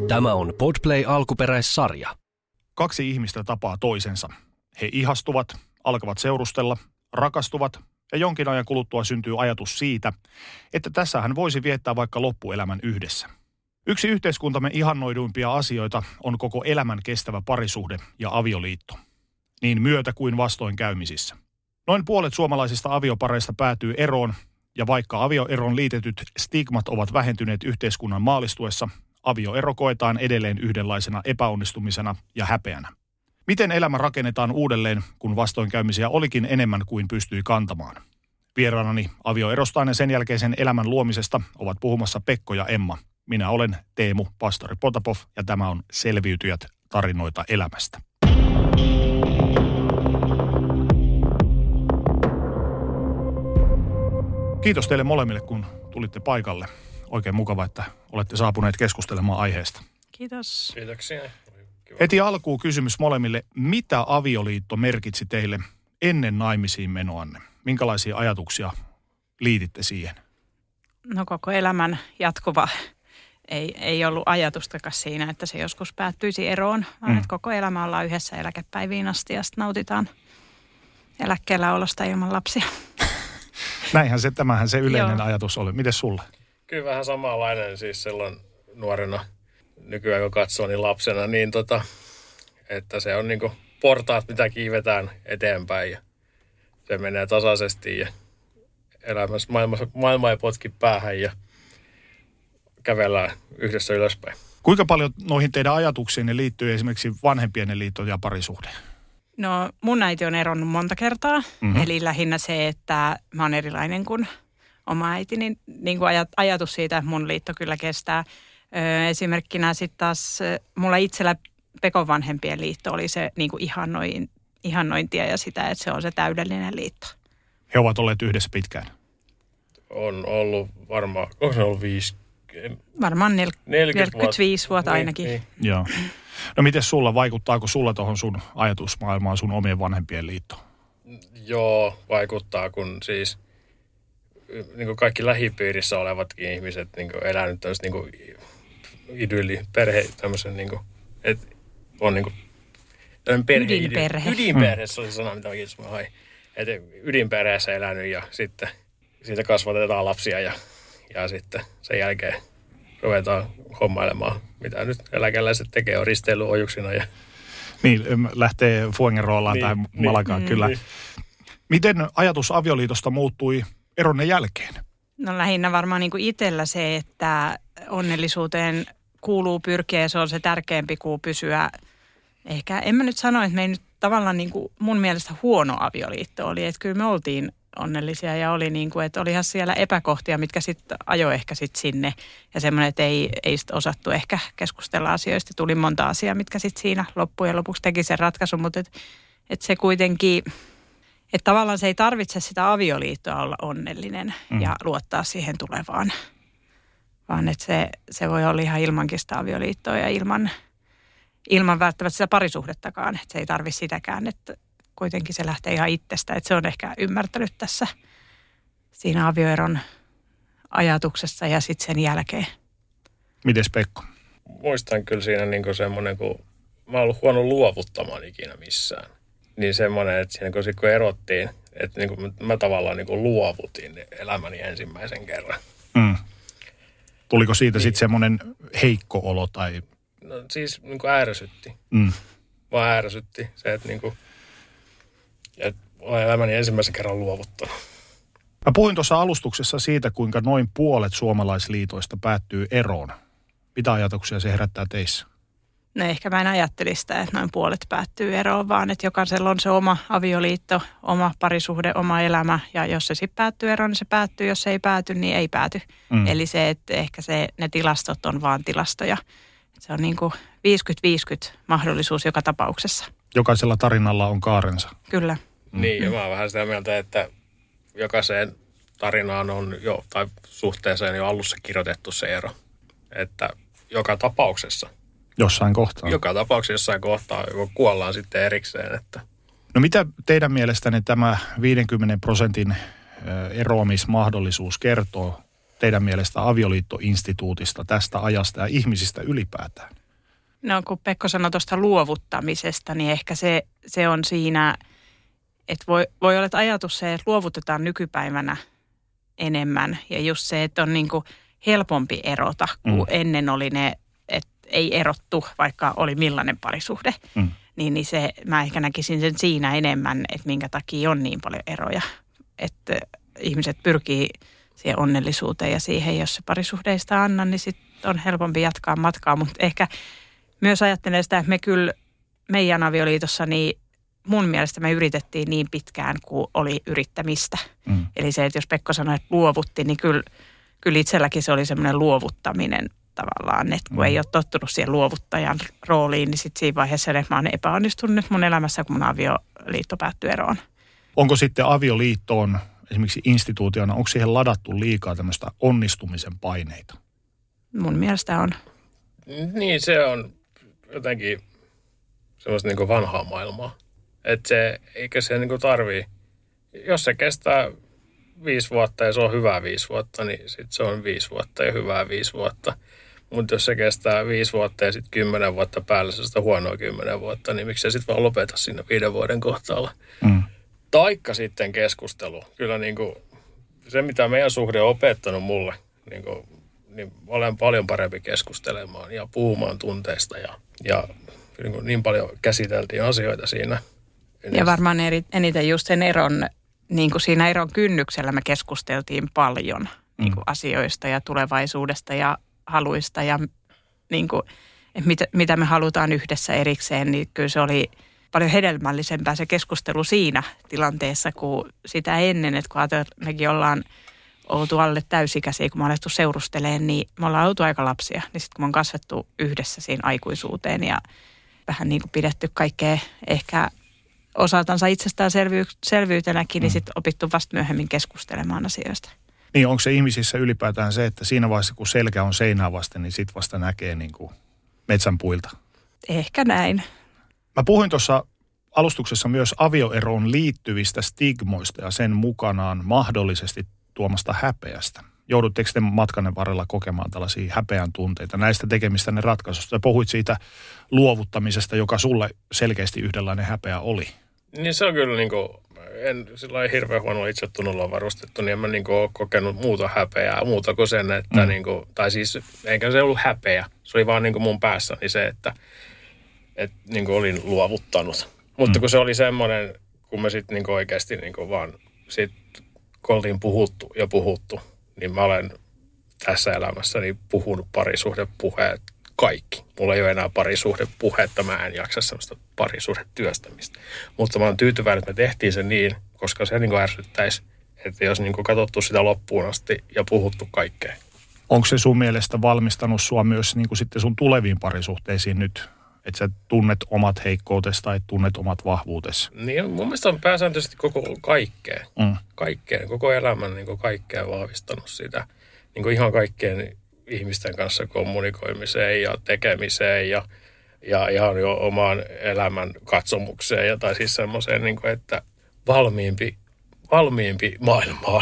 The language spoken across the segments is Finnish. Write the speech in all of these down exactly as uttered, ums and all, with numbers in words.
Tämä on Podplay alkuperäissarja. Kaksi ihmistä tapaa toisensa. He ihastuvat, alkavat seurustella, rakastuvat ja jonkin ajan kuluttua syntyy ajatus siitä, että tässä hän voisi viettää vaikka loppuelämän yhdessä. Yksi yhteiskuntamme ihannoiduimpia asioita on koko elämän kestävä parisuhde ja avioliitto. Niin myötä kuin vastoinkäymisissä. Noin puolet suomalaisista aviopareista päätyy eroon, ja vaikka avioeron liitetyt stigmat ovat vähentyneet yhteiskunnan maalistuessa, avioero koetaan edelleen yhdenlaisena epäonnistumisena ja häpeänä. Miten elämä rakennetaan uudelleen, kun vastoinkäymisiä olikin enemmän kuin pystyi kantamaan? Vieraanani avioerostaan ja sen jälkeisen elämän luomisesta ovat puhumassa Pekko ja Emma. Minä olen Teemu, pastori Potapov, ja tämä on Selviytyjät, tarinoita elämästä. Kiitos teille molemmille, kun tulitte paikalle. Oikein mukava, että olette saapuneet keskustelemaan aiheesta. Kiitos. Kiitoksia. Heti alkuun kysymys molemmille. Mitä avioliitto merkitsi teille ennen naimisiin menoanne? Minkälaisia ajatuksia liititte siihen? No koko elämän jatkuva. Ei, ei ollut ajatustakaan siinä, että se joskus päättyisi eroon, vaan mm. että koko elämä ollaan yhdessä eläkepäiviin asti ja sitten nautitaan eläkkeellä olosta ilman lapsia. Näinhän se, tämähän se yleinen Joo. ajatus oli. Mites sulla? Kyllä vähän samanlainen siis silloin nuorena, nykyään kun katsoo niin lapsena, niin tota, että se on niinku portaat, mitä kiivetään eteenpäin ja se menee tasaisesti ja elämässä maailma, maailma ei potki päähän ja kävellään yhdessä ylöspäin. Kuinka paljon noihin teidän ajatuksiinne liittyy esimerkiksi vanhempien liitto ja parisuhde? No mun äiti on eronnut monta kertaa, mm-hmm. eli lähinnä se, että mä oon erilainen kuin oma äiti, niin, niin kuin ajatus siitä, että mun liitto kyllä kestää. Ö, esimerkkinä sitten taas mulla itsellä Pekon vanhempien liitto oli se niin kuin ihannoin, ihannointia ja sitä, että se on se täydellinen liitto. He ovat olleet yhdessä pitkään? On ollut varmaan, onko se ollut viisi? Varmaan nel, neljäkymmentäviisi vuotta ainakin. Niin, niin. Joo. No miten sulla, vaikuttaako sulla tuohon sun ajatusmaailmaan sun omien vanhempien liittoon? Joo, vaikuttaa, kun siis niin kuin kaikki lähipiirissä olevatkin ihmiset niin kuin elänyt tämmöistä niin kuin idylli, perhe, tämmöisen niin kuin, että on niin kuin tämmöinen perhe. Ydinperhe. Ydinperhe, se oli se sana, mitä mä kiitos mä hain. Että ydinperheessä elänyt ja sitten siitä kasvatetaan lapsia ja, ja sitten sen jälkeen ruvetaan hommailemaan, mitä nyt eläkeläiset tekee, on risteilyojuksina. Ja niin, lähtee Fuengeroolaan niin, tai Malakaan, niin, kyllä. Niin. Miten ajatus avioliitosta muuttui eronne jälkeen? No lähinnä varmaan niin kuin itsellä se, että onnellisuuteen kuuluu pyrkiä ja se on se tärkeämpi kuin pysyä. Ehkä en mä nyt sano, että me ei nyt tavallaan niin kuin mun mielestä huono avioliitto oli, että kyllä me oltiin onnellisia ja oli niin kuin, että olihan siellä epäkohtia, mitkä sitten ajoi ehkä sitten sinne. Ja semmoinen, että ei, ei sitten osattu ehkä keskustella asioista. Tuli monta asiaa, mitkä sitten siinä loppujen lopuksi teki sen ratkaisun, mutta että et se kuitenkin, että tavallaan se ei tarvitse sitä avioliittoa olla onnellinen mm. ja luottaa siihen tulevaan. Vaan että se, se voi olla ihan ilmankin sitä avioliittoa ja ilman, ilman välttämättä sitä parisuhdettakaan. Että se ei tarvitse sitäkään, että kuitenkin se lähtee ihan itsestä, että se on ehkä ymmärtänyt tässä siinä avioeron ajatuksessa ja sitten sen jälkeen. Mites Pekko? Muistan kyllä siinä niin semmoinen, kun mä oon ollut huono luovuttamaan ikinä missään. Niin semmoinen, että siinä kun, sit kun erottiin, että niin kuin mä tavallaan niin kuin luovutin elämäni ensimmäisen kerran. Mm. Tuliko siitä niin sitten semmoinen heikko olo tai? No siis niin kuin ärsytti. Mm. Vaan ärsytti se, että niin kuin ja olen elämäni ensimmäisen kerran luovuttanut. Mä puhuin tuossa alustuksessa siitä, kuinka noin puolet suomalaisliitoista päättyy eroon. Mitä ajatuksia se herättää teissä? No ehkä mä en ajattelisi sitä, että noin puolet päättyy eroon, vaan että jokaisella on se oma avioliitto, oma parisuhde, oma elämä. Ja jos se sitten päättyy eroon, niin se päättyy. Jos se ei pääty, niin ei pääty. Mm. Eli se, että ehkä se, ne tilastot on vaan tilastoja. Se on niin kuin viisikymmentä viisikymmentä mahdollisuus joka tapauksessa. Jokaisella tarinalla on kaarensa. Kyllä. Mm. Niin, ja mä oon vähän sitä mieltä, että jokaiseen tarinaan on jo, tai suhteeseen jo alussa kirjoitettu se ero. Että joka tapauksessa. Jossain kohtaa. Joka tapauksessa jossain kohtaa, joko kuollaan sitten erikseen. Että. No mitä teidän mielestänne tämä viidenkymmenen prosentin eroamismahdollisuus kertoo teidän mielestä avioliittoinstituutista, tästä ajasta ja ihmisistä ylipäätään? No kun Pekko sanoi tuosta luovuttamisesta, niin ehkä se, se on siinä, että voi, voi olla että ajatus se, että luovutetaan nykypäivänä enemmän. Ja just se, että on niin kuin helpompi erota, kun mm. ennen oli ne, että ei erottu, vaikka oli millainen parisuhde. Mm. Niin, niin se, mä ehkä näkisin sen siinä enemmän, että minkä takia on niin paljon eroja. Että ihmiset pyrkii siihen onnellisuuteen ja siihen, jos se parisuhde ei sitä anna, niin sitten on helpompi jatkaa matkaa. Mutta ehkä myös ajattelen sitä, että me kyllä meidän avioliitossa, niin mun mielestä me yritettiin niin pitkään, kuin oli yrittämistä. Mm. Eli se, että jos Pekko sanoi, että luovutti, niin kyllä, kyllä itselläkin se oli semmoinen luovuttaminen tavallaan. Että kun mm. ei ole tottunut siihen luovuttajan rooliin, niin sitten siinä vaiheessa, että mä oon epäonnistunut nyt mun elämässä, kun mun avioliitto päättyi eroon. Onko sitten avioliittoon esimerkiksi instituutiona, onko siihen ladattu liikaa tämmöistä onnistumisen paineita? Mun mielestä on. Niin, se on jotenkin semmoista niin kuin vanhaa maailmaa. Että se, eikä se niin kuin tarvii, jos se kestää viisi vuotta ja se on hyvää viisi vuotta, niin sitten se on viisi vuotta ja hyvää viisi vuotta. Mutta jos se kestää viisi vuotta ja sitten kymmenen vuotta päällä, se sitä huonoa kymmenen vuotta, niin miksi se sitten vaan lopeta siinä viiden vuoden kohtaalla? Mm. Taikka sitten keskustelu. Kyllä niin kuin se, mitä meidän suhde on opettanut mulle, niin, kuin, niin olen paljon parempi keskustelemaan ja puhumaan tunteista ja, ja niin, kuin niin paljon käsiteltiin asioita siinä. Ja varmaan eri, eniten just sen eron, niin kuin siinä eron kynnyksellä me keskusteltiin paljon mm. niin kuin asioista ja tulevaisuudesta ja haluista ja niin kuin, että mitä, mitä me halutaan yhdessä erikseen, niin kyllä se oli paljon hedelmällisempää se keskustelu siinä tilanteessa kuin sitä ennen, että kun ajatellaan, että mekin ollaan oltu alle täysikäisiä, kun me on alettu seurustelemaan, niin me ollaan oltu aika lapsia. Niin sitten kun me on kasvettu yhdessä siinä aikuisuuteen ja vähän niin kuin pidetty kaikkea ehkä osaltansa itsestäänselvyytenäkin, mm. niin sitten opittu vasta myöhemmin keskustelemaan asioista. Niin, onko se ihmisissä ylipäätään se, että siinä vaiheessa, kun selkä on seinää vasten, niin sitten vasta näkee niin kuin metsän puilta? Ehkä näin. Mä puhuin tuossa alustuksessa myös avioeroon liittyvistä stigmoista ja sen mukanaan mahdollisesti tuomasta häpeästä. Joudutteko te matkanne varrella kokemaan tällaisia häpeän tunteita näistä tekemistänne ratkaisusta? Ja puhuit siitä luovuttamisesta, joka sulle selkeästi yhdenlainen häpeä oli. Niin se on kyllä niin kuin, en sillä hirveän huonolla itsetunnolla varustettu, niin en mä niin kuin ole kokenut muuta häpeää, muuta kuin sen, että mm. niin kuin, tai siis eikä se ollut häpeä. Se oli vaan niin kuin mun päässäni se, että että niin kuin olin luovuttanut. Mutta mm. kun se oli semmoinen, kun me sitten niin oikeasti niin kuin vaan sit, kun oltiin puhuttu ja puhuttu, niin mä olen tässä elämässäni puhunut parisuhdepuheet kaikki. Mulla ei ole enää parisuhdepuhetta, mä en jaksa semmoista parisuhdetyöstämistä. Mutta mä oon tyytyväinen, että me tehtiin se niin, koska se niin kuin ärsyttäisi, että jos niin kuin katsottu sitä loppuun asti ja puhuttu kaikkea. Onko se sun mielestä valmistanut sua myös niin kuin sitten sun tuleviin parisuhteisiin nyt? Että sä tunnet omat heikkoutesi tai tunnet omat vahvuutesi. Niin, mun mielestä on pääsääntöisesti koko kaikkea. Mm. Kaikkeen, koko elämän niin kuin kaikkea vahvistanut sitä. Niin kuin ihan kaikkeen ihmisten kanssa kommunikoimiseen ja tekemiseen ja, ja ihan jo omaan elämän katsomukseen. Ja, tai siis semmoiseen, niin kuin, että valmiimpi, valmiimpi maailmaan.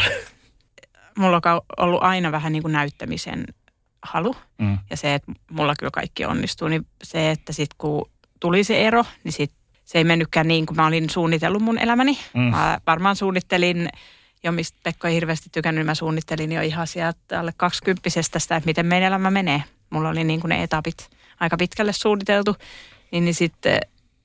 Mulla on ollut aina vähän niin kuin näyttämisen halu. Mm. Ja se, että mulla kyllä kaikki onnistuu, niin se, että sitten kun tuli se ero, niin sit se ei mennytkään niin kuin mä olin suunnitellut mun elämäni. Mm. Mä varmaan suunnittelin, jo mistä Pekko ei hirveästi tykännyt, niin mä suunnittelin jo ihan sieltä alle kaksikymppisestä sitä, että miten meidän elämä menee. Mulla oli niin kuin ne etapit aika pitkälle suunniteltu. Niin, niin sitten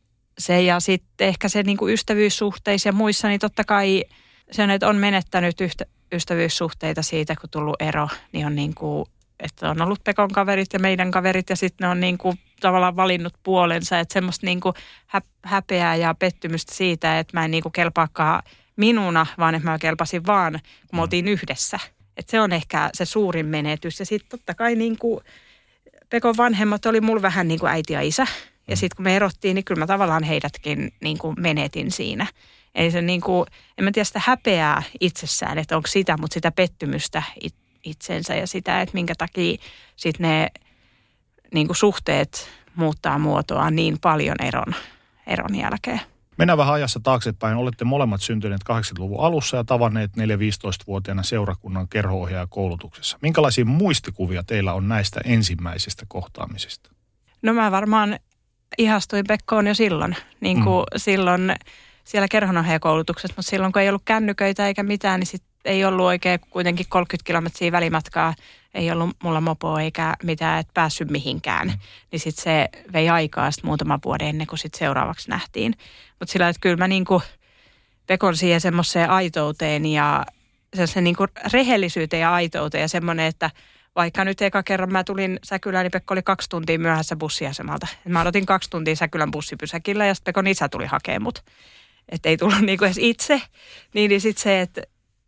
se ja sitten ehkä se niin kuin ystävyyssuhteissa ja muissa, niin totta kai se on, että on menettänyt yhtä, ystävyyssuhteita siitä, kun tullut ero, niin on niin kuin että on ollut Pekon kaverit ja meidän kaverit ja sitten ne on niin kuin tavallaan valinnut puolensa. Että semmoista niin kuin häpeää ja pettymystä siitä, että mä en niin kuin kelpaakaan minuna, vaan että mä kelpasin vaan, kun me oltiin yhdessä. Että se on ehkä se suurin menetys. Ja sitten totta kai niin kuin Pekon vanhemmat oli mulla vähän niin kuin äiti ja isä. Ja sitten kun me erottiin, niin kyllä mä tavallaan heidätkin niin kuin menetin siinä. Eli se niin kuin, en mä tiedä sitä häpeää itsessään, että onko sitä, mutta sitä pettymystä it- itsensä ja sitä, että minkä takia sitten ne niin kuin suhteet muuttaa muotoa niin paljon eron, eron jälkeen. Mennään vähän ajassa taaksepäin. Olette molemmat syntyneet kahdeksankymmentäluvun alussa ja tavanneet neljä-viisitoistavuotiaana seurakunnan kerho-ohjaajakoulutuksessa. Minkälaisia muistikuvia teillä on näistä ensimmäisistä kohtaamisista? No mä varmaan ihastuin Pekkoon jo silloin, niin kuin mm. silloin siellä kerhonohjaajakoulutuksessa, mutta silloin kun ei ollut kännyköitä eikä mitään, niin sit ei ollut oikein kuitenkin kolmekymmentä kilometriä välimatkaa, ei ollut mulla mopoa eikä mitään, et päässyt mihinkään. Mm. Niin sitten se vei aikaa sit muutama vuoden ennen kuin sit seuraavaksi nähtiin. Mutta sillä, että kyllä mä niinku Pekon siihen semmoiseen aitouteen ja semmoiseen niinku rehellisyyteen ja aitouteen ja semmoinen, että vaikka nyt eka kerran mä tulin Säkylään, niin Pekko oli kaksi tuntia myöhässä bussiasemalta. Mä odotin kaksi tuntia Säkylän bussipysäkillä ja sitten Pekon isä tuli hakemaan mut. Että ei tullut niinku edes itse. Niin, niin sitten se, että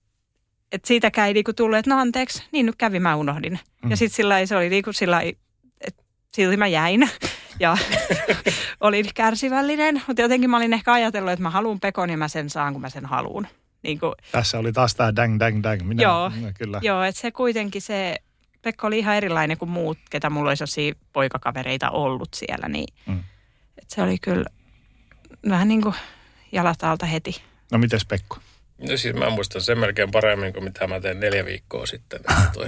et siitäkään ei niinku tullut, että no anteeksi, niin nyt kävi, mä unohdin. Mm. Ja sitten sillä se oli niinku sillä että silti mä jäin ja olin kärsivällinen. Mutta jotenkin mä olin ehkä ajatellut, että mä haluan Pekon ja mä sen saan, kun mä sen haluan. Niin kuin, tässä oli taas tää dang, dang, dang. Minä, joo, minä kyllä. Joo, että se kuitenkin se, Pekka oli ihan erilainen kuin muut, ketä mulla olisi sellaisia poikakavereita ollut siellä. Niin, mm. että se oli kyllä vähän niin kuin jalat alta heti. No mites Pekko? No siis mä muistan sen melkein paremmin kuin mitä mä tein neljä viikkoa sitten. Että, toi,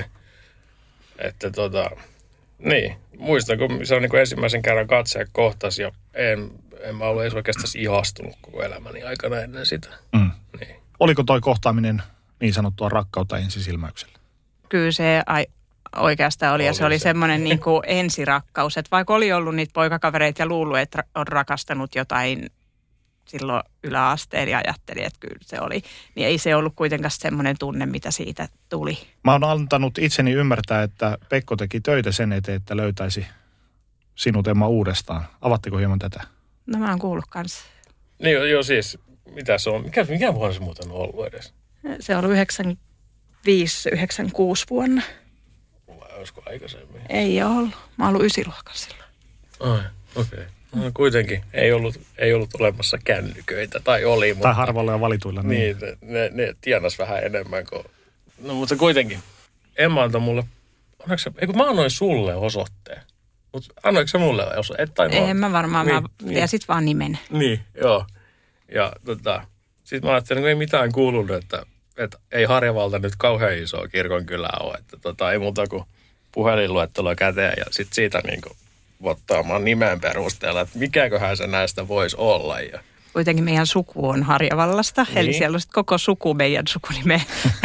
että tota, niin, muistan kun se on niin kuin ensimmäisen kerran katseja kohtasi ja en, en mä ollut edes oikeastaan ihastunut koko elämäni aikana ennen sitä. Mm. Niin. Oliko toi kohtaaminen niin sanottua rakkautta ensisilmäyksellä? Kyllä se ai, oikeastaan oli, oli ja se, se oli semmoinen niin kuin ensirakkaus. Että vaikka oli ollut niitä poikakavereita ja luullut, että on rakastanut jotain silloin yläasteen ja ajatteli, että kyllä se oli. Niin ei se ollut kuitenkaan semmoinen tunne, mitä siitä tuli. Mä oon antanut itseni ymmärtää, että Pekko teki töitä sen eteen, että löytäisi sinut Emma uudestaan. Avatteko hieman tätä? No mä oon kuullut kanssa. Niin joo siis, mitä se on? Mikä, mikä vuonna se muuten on ollut edes? Se on ollut yhdeksänkymmentäviisi yhdeksänkymmentäkuusi vuonna. Vai olisiko aikaisemmin? Ei ole ollut. Mä oon ollut ysiluokan silloin. Ai, okei. Okay. No, kuitenkin ei ollut, ei ollut olemassa kännyköitä, tai oli. Mutta, tai harvalla ja valituilla. Niin, niin ne, ne, ne tienas vähän enemmän kuin. No mutta kuitenkin, Emma antoi mulle, se, ei kun mä annoin sulle osoitteen. Mutta annoinko sä mulle osoitteen? En mä varmaan, niin, mä, niin. Ja sit vaan nimen. Niin, joo. Ja tota, sit mä ajattelin, että ei mitään kuulunut, että, että ei Harjavalta nyt kauhean isoa kirkonkylää ole. Että tota, ei muuta kuin puhelinluettelua käteen ja sit siitä niinku ottaamaan nimen perusteella, että mikäköhän se näistä voisi olla. Ja kuitenkin meidän suku on Harjavallasta, niin. Eli siellä on koko suku meidän sukunimeen.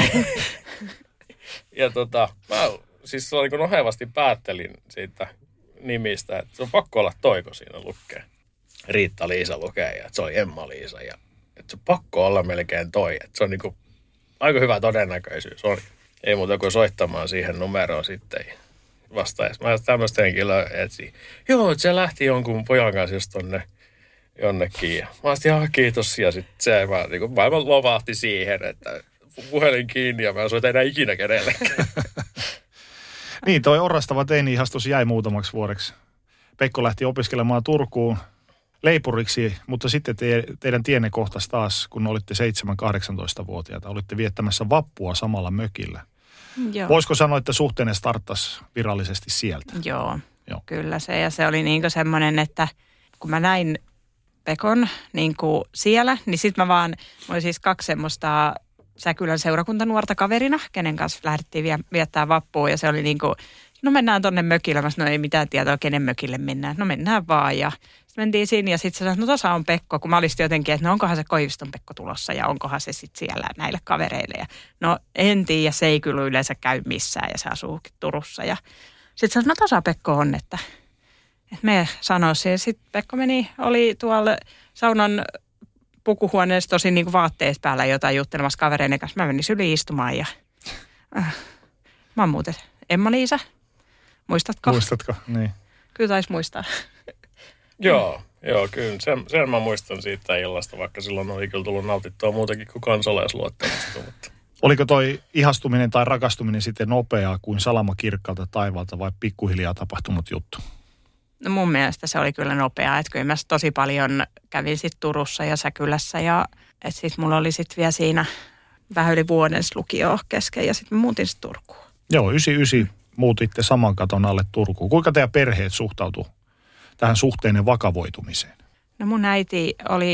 Ja tota, mä siis niin kuin nohevasti päättelin siitä nimistä, että se on pakko olla toiko siinä lukee. Riitta-Liisa lukee ja että se on Emma-Liisa ja että se on pakko olla melkein toi. Että se on niin kuin aika hyvä todennäköisyys on. Ei muuta kuin soittamaan siihen numeroon sitten vastaajassa. Mä tämmöistä henkilöä etsin. Joo, se lähti jonkun pojan kanssa just tonne jonnekin. Ja mä olisin, ihan kiitos. Ja sitten se mä, niin kuin, maailman lovahti siihen, että puhelin kiinni ja mä en soita enää ikinä kenellekään. Niin, toi orastava teini-ihastus jäi muutamaksi vuodeksi. Pekko lähti opiskelemaan Turkuun leipuriksi, mutta sitten te, teidän tienne kohtasi taas, kun olitte seitsemän-kahdeksantoista-vuotiaita. Olitte viettämässä vappua samalla mökillä. Joo. Voisiko sanoa, että suhteenne starttasi virallisesti sieltä? Joo, Joo. Kyllä se. Ja se oli niinku semmoinen, että kun mä näin Pekon niinku siellä, niin sitten mä vaan, mä olin siis kaksi semmoista Säkylän seurakuntanuorta kaverina, kenen kanssa lähdettiin vie, viettää vappua. Ja se oli niinku, no mennään tonne mökille. Mä sanoin, no ei mitään tietoa, kenen mökille mennään. No mennään vaan ja sitten mentiin sinne ja sitten se sanoi, no tuossa on Pekko, kun mä olisin jotenkin, että no onkohan se Koiviston Pekko tulossa ja onkohan se sitten siellä näille kavereille. Ja no en tiedä, se ei kyllä yleensä käy missään ja se asuukin Turussa. Ja sitten sanoi, no tuossa Pekko on, että, että me sanoisin. Ja sitten Pekko meni, oli tuolla saunan pukuhuoneessa tosi niin kuin vaatteessa päällä jotain juttelemassa kavereiden kanssa. Mä menin syliin istumaan ja äh, mä oon muuten Emma-Liisa. Muistatko? Muistatko, niin. Kyllä taisi muistaa. Joo, joo, kyllä. Sen, sen mä muistan siitä illasta, vaikka silloin oli kyllä tullut nautittua muutakin kuin kansalaisluottelusta. Mutta oliko toi ihastuminen tai rakastuminen sitten nopeaa kuin salama kirkkaalta taivaalta vai pikkuhiljaa tapahtunut juttu? No mun mielestä se oli kyllä nopeaa, että kyllä mä tosi paljon kävin sitten Turussa ja Säkylässä ja että sitten mulla oli sitten vielä siinä vähän yli vuoden lukio kesken ja sitten mä muutin sitten Turkuun. Joo, yhdeksänkymmentäyhdeksän muutitte saman katon alle Turkuun. Kuinka teidän perheet suhtautuu tähän suhteinen vakavoitumiseen? No mun äiti oli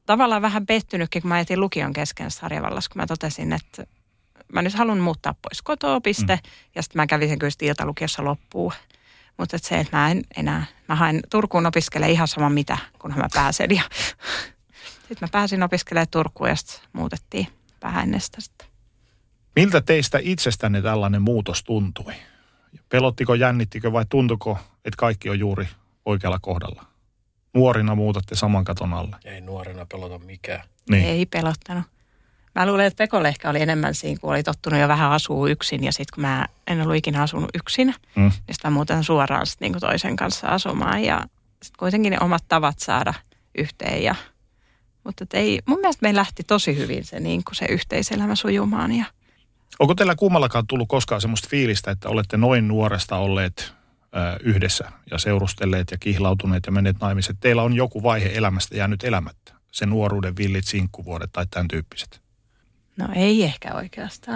tavallaan vähän pettynytkin, kun mä jätin lukion kesken Sarjavallassa, kun mä totesin, että mä nyt haluan muuttaa pois kotoa, piste. Mm. Ja sitten mä kävin sen kyllä iltalukiossa loppuun. Mutta et se, että mä en enää, mä hain Turkuun opiskelemaan ihan sama mitä, kunhan mä pääsen. Ja sitten mä pääsin opiskelemaan Turkuun ja sitten muutettiin vähän ennen sitä sitten. Miltä teistä itsestänne tällainen muutos tuntui? Pelottiko, jännittikö vai tuntuiko, että kaikki on juuri oikealla kohdalla? Nuorina muutatte saman katon alle. Ei nuorina pelota mikään. Niin. Ei pelottanut. Mä luulen, että Pekolle ehkä oli enemmän siinä, kun oli tottunut jo vähän asua yksin. Ja sitten kun mä en ollut ikinä asunut yksin, mm. niin sitten mä muutan suoraan sit niinku toisen kanssa asumaan. Ja sitten kuitenkin ne omat tavat saada yhteen. Ja, mutta ei, mun mielestä me lähti tosi hyvin se, niinku se yhteiselämä sujumaan. Ja onko teillä kummallakaan tullut koskaan semmoista fiilistä, että olette noin nuoresta olleet ö, yhdessä ja seurustelleet ja kihlautuneet ja menneet naimiset? Teillä on joku vaihe elämästä jäänyt elämättä. Se nuoruuden villit sinkkuvuodet tai tämän tyyppiset. no ei ehkä oikeastaan.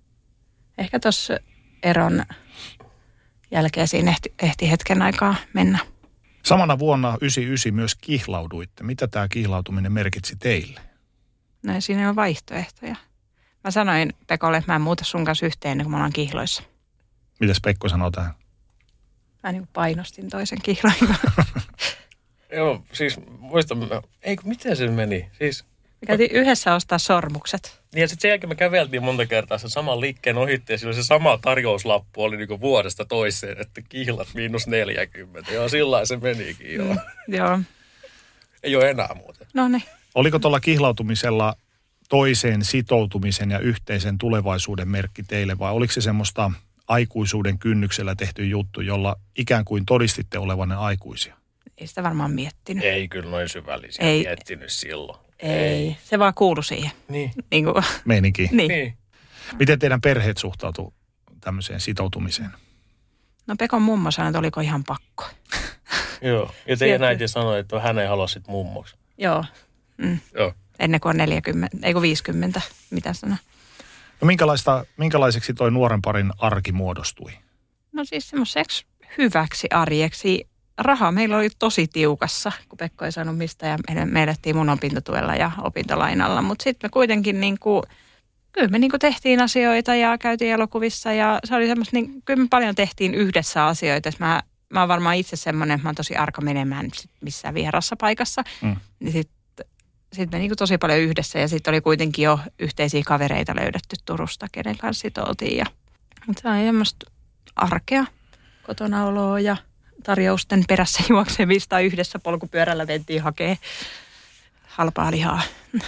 Ehkä tuossa eron jälkeen siinä ehti, ehti hetken aikaa mennä. Samana vuonna yhdeksänkymmentäyhdeksän myös kihlauduitte. Mitä tämä kihlautuminen merkitsi teille? No ja siinä ei ole vaihtoehtoja. Mä sanoin Pekolle, että mä en muuta sun kanssa yhteen ennen kuin me ollaan kihloissa. Mitäs Pekko sanoo tähän? Mä niin kuin painostin toisen kihloin. Joo, siis muistan, ei kun miten se meni? Siis Me käytiin yhdessä ostaa sormukset. niin ja sitten sen jälkeen me käveltiin monta kertaa sen saman liikkeen ohitti ja silloin se sama tarjouslappu oli niinku vuodesta toiseen, että kihlat miinus neljäkymmentä. Joo, sillä se menikin joo. Mm, joo. Ei ole enää muuten. No niin. Oliko tuolla kihlautumisella toiseen sitoutumisen ja yhteisen tulevaisuuden merkki teille vai oliko se semmoista aikuisuuden kynnyksellä tehty juttu, jolla ikään kuin todistitte olevanne aikuisia? Ei sitä varmaan miettinyt. Ei kyllä noin syvällisiä Ei. miettinyt silloin. Ei. Se vaan kuului siihen. Niin. Niin kuin, Meininki. niin. Niin. Miten teidän perheet suhtautuu tämmöiseen sitoutumiseen? No Pekon mummo sanoi, että oliko ihan pakko. Joo. Ja teidän äiti sanoi, että hän ei halua sit mummoksi. Joo. Mm. Joo. Ennen kuin on neljäkymmentä, ei kun viisikymmentä, mitä sanoo. No minkälaista, minkälaiseksi toi nuoren parin arki muodostui? No siis semmoiseksi hyväksi arjeksi. Raha meillä oli tosi tiukassa, kun Pekko ei saanut mistään ja me elettiin mun opintotuella ja opintolainalla. Mutta sitten me kuitenkin niinku, kyllä me niinku tehtiin asioita ja käytiin elokuvissa ja se oli semmoista, niin, kyllä me paljon tehtiin yhdessä asioita. Mä, mä oon varmaan itse semmoinen, että mä oon tosi arka menemään missään vierassa paikassa. Mm. Niin sitten sit me niinku tosi paljon yhdessä ja sitten oli kuitenkin jo yhteisiä kavereita löydetty Turusta, kenen kanssa sit oltiin. Ja, mutta se on semmoista arkea, kotona oloa ja tarjousten perässä juoksemista yhdessä polkupyörällä mentiin hakee halpaa lihaa.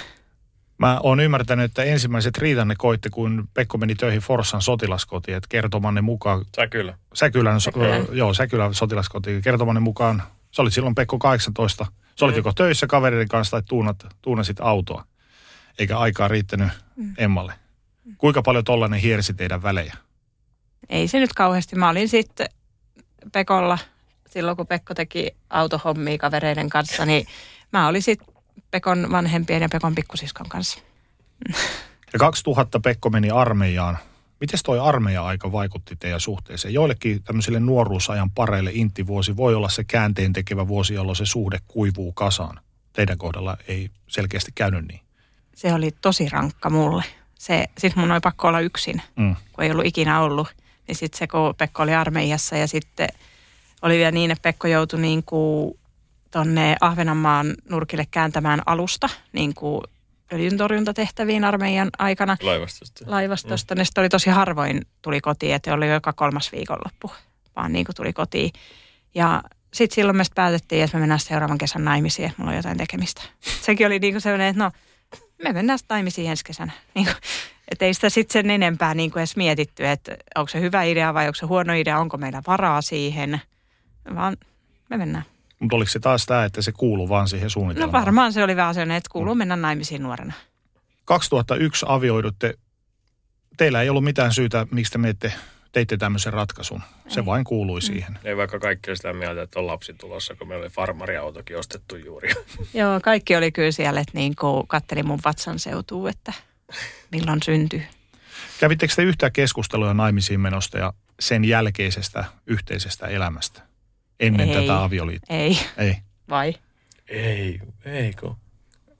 Mä oon ymmärtänyt, että ensimmäiset riitanne koitte, kun Pekko meni töihin Forssan sotilaskotiin, että kertomanne mukaan... Säkylä. Säkylän, Säkylän. joo, Säkylän sotilaskotiin. Kertomanne mukaan, sä olit silloin Pekko kahdeksantoista. Sä olit mm. joko töissä kavereiden kanssa tai tuunat, tuunasit autoa. Eikä aikaa riittänyt mm. Emmalle. Kuinka paljon tollainen hiersi teidän välejä? Ei se nyt kauheasti. Mä olin sitten Pekolla, silloin kun Pekko teki autohommia kavereiden kanssa, niin mä olin sitten Pekon vanhempien ja Pekon pikkusiskon kanssa. Ja kaksituhatta Pekko meni armeijaan. Miten toi armeija-aika vaikutti teidän suhteeseen? Joillekin tämmöisille nuoruusajan pareille intivuosi voi olla se käänteen tekevä vuosi, jolloin se suhde kuivuu kasaan. Teidän kohdalla ei selkeästi käynyt niin. Se oli tosi rankka mulle. Sitten mun oli pakko olla yksin, mm. kun ei ollut ikinä ollut. Niin sitten se, kun Pekko oli armeijassa ja sitten oli vielä niin, että Pekko joutui niin kuin tonne Ahvenanmaan nurkille kääntämään alusta, niin kuin öljyntorjuntatehtäviin armeijan aikana. Laivastosta. Laivastosta. Mm. Ne sitten oli tosi harvoin tuli kotiin, että oli joka kolmas viikonloppu, vaan niin kuin tuli kotiin. Ja sitten silloin me päätettiin, että me mennään seuraavan kesän naimisiin, että mulla on jotain tekemistä. Sekin oli niin kuin sellainen, että no, me mennään naimisiin ensi kesänä. Niin kuin, että ei sitä sitten sen enempää niin kuin edes mietitty, että onko se hyvä idea vai onko se huono idea, onko meillä varaa siihen, vaan me mennään. Mutta oliko se taas tämä, että se kuuluu vaan siihen suunnitelmaan? No varmaan se oli vähän sellainen, että kuuluu mennä naimisiin nuorena. kaksituhattayksi avioidutte. Teillä ei ollut mitään syytä, miksi te menette, teitte tämmöisen ratkaisun. Se ei. Vain kuului siihen. Ei vaikka kaikki oli sitä mieltä, että on lapsi tulossa, kun meillä oli farmariautokin ostettu juuri. Joo, kaikki oli kyllä siellä, että niin kuin katteli mun vatsan seutuu, että milloin syntyy. Kävittekö te yhtään keskustelua naimisiin menosta ja sen jälkeisestä yhteisestä elämästä ennen ei, tätä avioliittoa? Ei. Ei. Vai? Ei, eikö?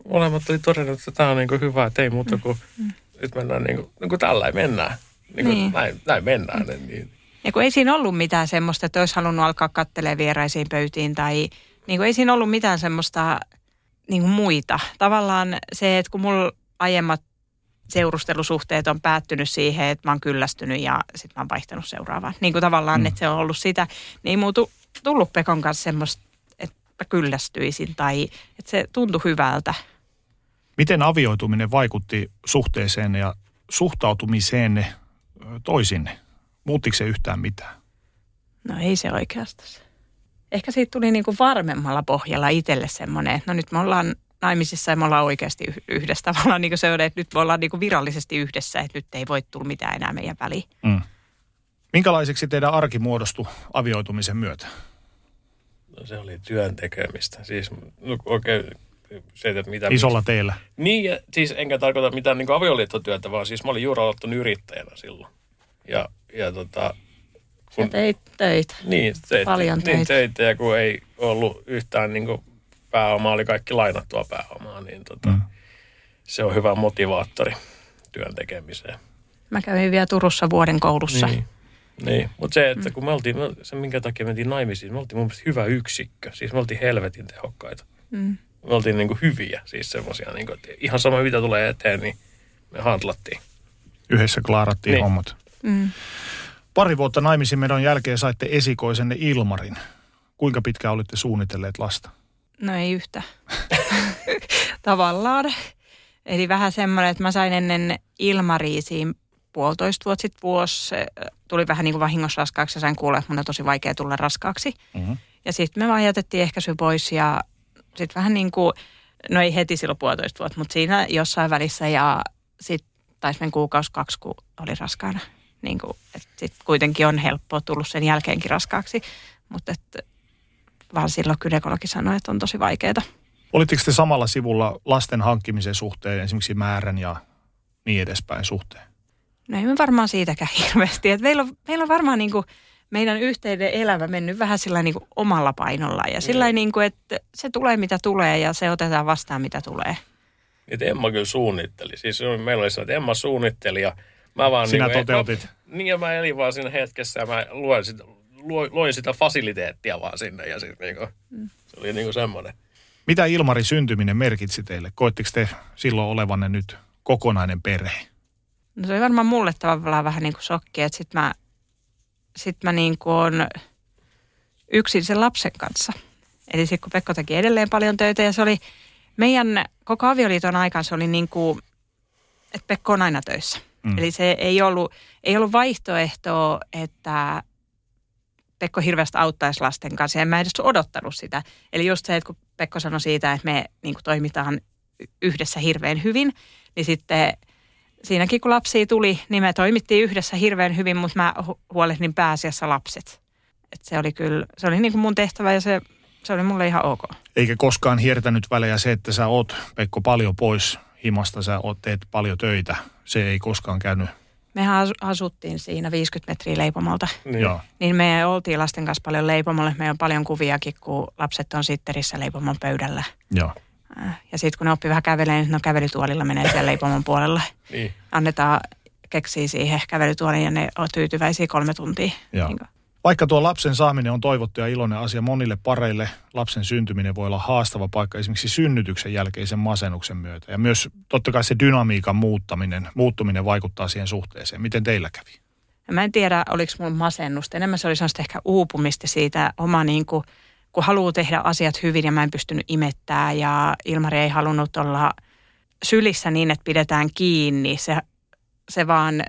molemmat oli todennut, että tämä on niin kuin hyvä, että ei muuta kuin mm. nyt mennään niin kuin, niin kuin tällä mennään. Niin kuin niin. Näin, näin mennään. Mm. Niin. Ja kun ei siinä ollut mitään semmoista, että olisi halunnut alkaa katselemaan vieraisiin pöytiin tai niin kuin ei siinä ollut mitään semmoista niin kuin muita. Tavallaan se, että kun mulla aiemmat seurustelusuhteet on päättynyt siihen, että mä oon kyllästynyt ja sitten mä oon vaihtanut seuraavaan. Niin kuin tavallaan, mm. että se on ollut sitä, niin ei muutu tullut Pekon kanssa semmoista, että kyllästyisin tai että se tuntui hyvältä. Miten avioituminen vaikutti suhteeseen ja suhtautumiseenne toisinne? Muuttiko se yhtään mitään? No ei se oikeastaan. Ehkä siitä tuli niin kuin varmemmalla pohjalla itselle semmoinen, että no nyt me ollaan naimisissa ja me ollaan oikeasti yhdessä. Tavallaan niin kuin se on, että nyt me ollaan niin kuin virallisesti yhdessä, että nyt ei voi tulla mitään enää meidän väliin. Mm. Minkälaiseksi teidän arki muodostui avioitumisen myötä? No se oli työn tekemistä. Siis no, oikein se, että mitä... Isolla teillä. Niin, ja siis enkä tarkoita mitään niin kuin avioliittotyötä, vaan siis mä olin juuri aloittanut yrittäjänä silloin. Ja, ja tota... Kun, sä teit töitä. Niin, teit, paljon töitä. Niin, töitä, ja kun ei ollut yhtään niin kuin pääomaa, oli kaikki lainattua pääomaa, niin tota, mm. se on hyvä motivaattori työn tekemiseen. Mä kävin vielä Turussa vuoden koulussa. Niin, niin. Mutta se, että kun me oltiin, se minkä takia me mentiin naimisiin, me oltiin mun mielestä hyvä yksikkö. Siis me oltiin helvetin tehokkaita. Mm. Me oltiin niinku hyviä, siis semmoisia, niinku, että ihan sama mitä tulee eteen, niin me handlattiin. Yhdessä klaarattiin niin. hommat. Mm. Pari vuotta naimisiin menon jälkeen saitte esikoisenne Ilmarin. Kuinka pitkään olitte suunnitelleet lasta? No ei yhtä. Tavallaan. Eli vähän semmoinen, että mä sain ennen Ilmariisiin puolitoista vuotta sitten vuosi. Tuli vähän niin kuin vahingossa raskaaksi ja sain kuulla, että mun on tosi vaikea tulla raskaaksi. Mm-hmm. Ja sitten me vaan jätettiin ehkäisy pois ja sitten vähän niin kuin, no ei heti silloin puolitoista vuotta, mutta siinä jossain välissä ja sitten taisi mennä kuukausi kaksi, kun oli raskaana. Niin kuin, että sitten kuitenkin on helppoa tullut sen jälkeenkin raskaaksi, mutta että vaan silloin gynekologi sanoi, että on tosi vaikeaa. Olitteko te samalla sivulla lasten hankkimisen suhteen, esimerkiksi määrän ja niin edespäin suhteen? No ei me varmaan siitäkään hirveästi. Että meillä, on, meillä on varmaan niin kuin meidän yhteinen elämä mennyt vähän sillä niin kuin omalla painolla. Ja sillä niin kuin, että se tulee mitä tulee ja se otetaan vastaan mitä tulee. Että Emma kyllä suunnitteli. Siis meillä oli se, että Emma suunnitteli ja mä vaan... Sinä niin toteutit. Mä, niin ja mä elin vaan siinä hetkessä ja mä luin sitä, luin sitä fasiliteettia vaan sinne ja sitten niin kuin, mm. se oli niin kuin semmoinen. Mitä Ilmarin syntyminen merkitsi teille? Koetteko te silloin olevanne nyt kokonainen perhe? No se oli varmaan mulle tavallaan vähän niin kuin shokki, että sit mä, sit mä niin kuin on yksin sen lapsen kanssa. Eli sitten kun Pekko teki edelleen paljon töitä ja se oli meidän koko avioliiton aikaan se oli niin kuin, että Pekko on aina töissä. Mm. Eli se ei ollut, ei ollut vaihtoehtoa, että Pekko hirveästi auttaisi lasten kanssa ja en mä edes odottanut sitä. Eli just se, että kun Pekko sanoi siitä, että me niin kuin toimitaan yhdessä hirveän hyvin, niin sitten siinäkin kun lapsia tuli, niin me toimittiin yhdessä hirveän hyvin, mutta mä huolehdin pääasiassa lapset. Et se oli kyllä, se oli niin kuin mun tehtävä ja se, se oli mulle ihan ok. Eikä koskaan hiertänyt välejä se, että sä oot, Pekko, paljon pois himasta, sä oot, teet paljon töitä. Se ei koskaan käynyt. Mehän asuttiin siinä viisikymmentä metriä leipomolta. Niin. Joo. Niin me oltiin lasten kanssa paljon leipomolle. Meillä on paljon kuviakin, kun lapset on sitterissä leipomon pöydällä. Joo. Ja sitten kun ne oppii vähän kävelemään, niin no kävelytuolilla menee siellä leipomon puolella. Niin. Annetaan keksiä siihen kävelytuoliin ja ne on tyytyväisiä kolme tuntia. Joo. Niin vaikka tuo lapsen saaminen on toivottu ja iloinen asia monille pareille, lapsen syntyminen voi olla haastava paikka esimerkiksi synnytyksen jälkeisen masennuksen myötä. Ja myös totta kai se dynamiikan muuttaminen, muuttuminen vaikuttaa siihen suhteeseen. Miten teillä kävi? Mä en tiedä, oliko mulla masennusta. Enemmän se oli sellaista ehkä uupumista siitä oma niin kuin, kun haluaa tehdä asiat hyvin ja mä en pystynyt imettää ja Ilmari ei halunnut olla sylissä niin, että pidetään kiinni. Se, se vaan...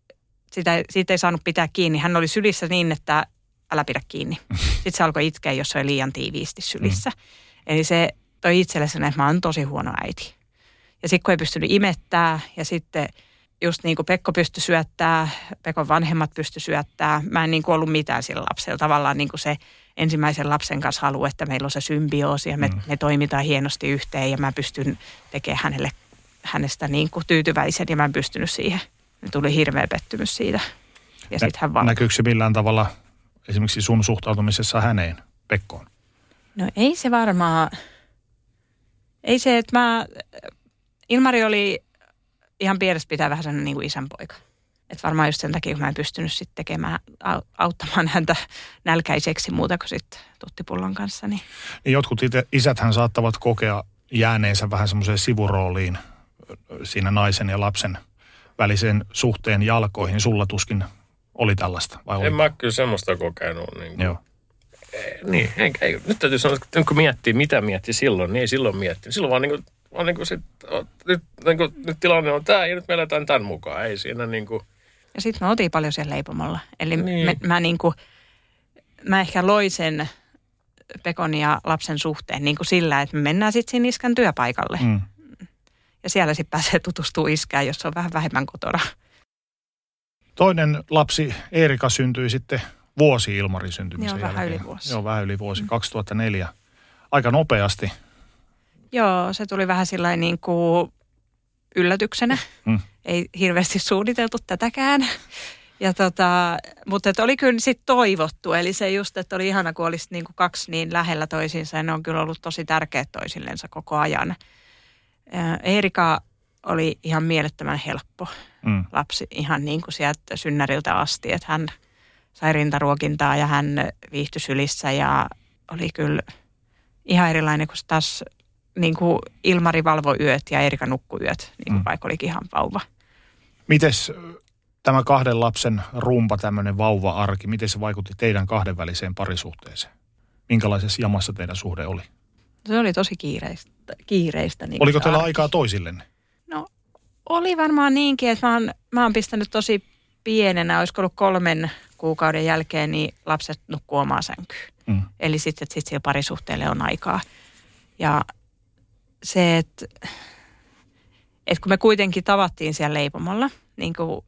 Sitä, siitä ei saanut pitää kiinni. Hän oli sylissä niin, että älä pidä kiinni. Sitten se alkoi itkeä, jos se oli liian tiiviisti sylissä. Mm. Eli se toi itselle sen, että mä oon tosi huono äiti. Ja sitten kun ei pystynyt imettää ja sitten just niin kuin Pekko pystyi syöttää, Pekon vanhemmat pystyi syöttää. Mä en niin kuin ollut mitään sillä lapsella. Tavallaan niin kuin se ensimmäisen lapsen kanssa haluaa, että meillä on se symbioosi ja me, mm. me toimitaan hienosti yhteen ja mä pystyn tekemään hänelle, hänestä niin kuin tyytyväisen ja mä en pystynyt siihen. Tuli hirveä pettymys siitä. Ja Nä, sit hän val... Näkyykö se millään tavalla esimerkiksi sun suhtautumisessa häneen, Pekkoon? No ei se varmaan, Ei se, että mä, Ilmari oli ihan pienestä pitää vähän sellainen niin kuin isänpoika. Että varmaan just sen takia, kun mä en pystynyt sitten tekemään, auttamaan häntä nälkäiseksi muuta kuin sitten tuttipullon kanssa. Niin. Niin jotkut ite, isäthän saattavat kokea jääneensä vähän semmoiseen sivurooliin siinä naisen ja lapsen välisen suhteen jalkoihin. Sulla tuskin oli tällaista, vai oli? En mä kyllä semmoista kokenut. Niin kuin. Joo. Niin, enkä, ei. Nyt täytyy sanoa, että kun miettii, mitä mietti silloin, niin ei silloin miettinyt. Silloin vaan niin kuin, vaan niin kuin sit, nyt, niin kuin, nyt tilanne on tämä ja nyt me eletään tämän mukaan. Ei siinä niin kuin. Ja sitten me oltiin paljon siellä leipomolla. Eli niin. me, mä, niin kuin, mä ehkä loin sen Pekon ja lapsen suhteen niin kuin sillä, että me mennään sitten siinä iskän työpaikalle. Mm. Ja siellä sitten pääsee tutustumaan iskään, jos on vähän vähemmän kotona. Toinen lapsi Eerika syntyi sitten vuosi Ilmarin syntymisen Joo, vähän jälkeen. yli vuosi. Joo, vähän yli vuosi, mm. kaksituhattaneljä. Aika nopeasti. Joo, se tuli vähän sillä niin kuin yllätyksenä. Mm. Ei hirveästi suunniteltu tätäkään. Ja tota, mutta että oli kyllä sitten toivottu. Eli se just, että oli ihana, kun olisi niin kuin kaksi niin lähellä toisiinsa. Ja ne on kyllä ollut tosi tärkeät toisillensa koko ajan. Eerika oli ihan mielettömän helppo mm. lapsi ihan niin kuin sieltä synnäriltä asti. Että hän sai rintaruokintaa ja hän viihtyi sylissä ja oli kyllä ihan erilainen kuin taas niin kuin Ilmari valvoi yöt ja Eerika nukkui yöt, niin kuin mm. vaikka olikin ihan vauva. Mites tämä kahden lapsen rumpa, tämmöinen vauva-arki, miten se vaikutti teidän kahdenväliseen parisuhteeseen? Minkälaisessa jamassa teidän suhde oli? Se oli tosi kiireistä. kiireistä niin Oliko teillä arki. aikaa toisillenne? No oli varmaan niinkin, että mä oon, mä oon pistänyt tosi pienenä, olisiko ollut kolmen kuukauden jälkeen, niin lapset nukkuu omaa sänkyyn. Mm. Eli sitten, että sitten sillä parisuhteelle on aikaa. Ja se, että, että kun me kuitenkin tavattiin siellä leipomolla, niin kuin,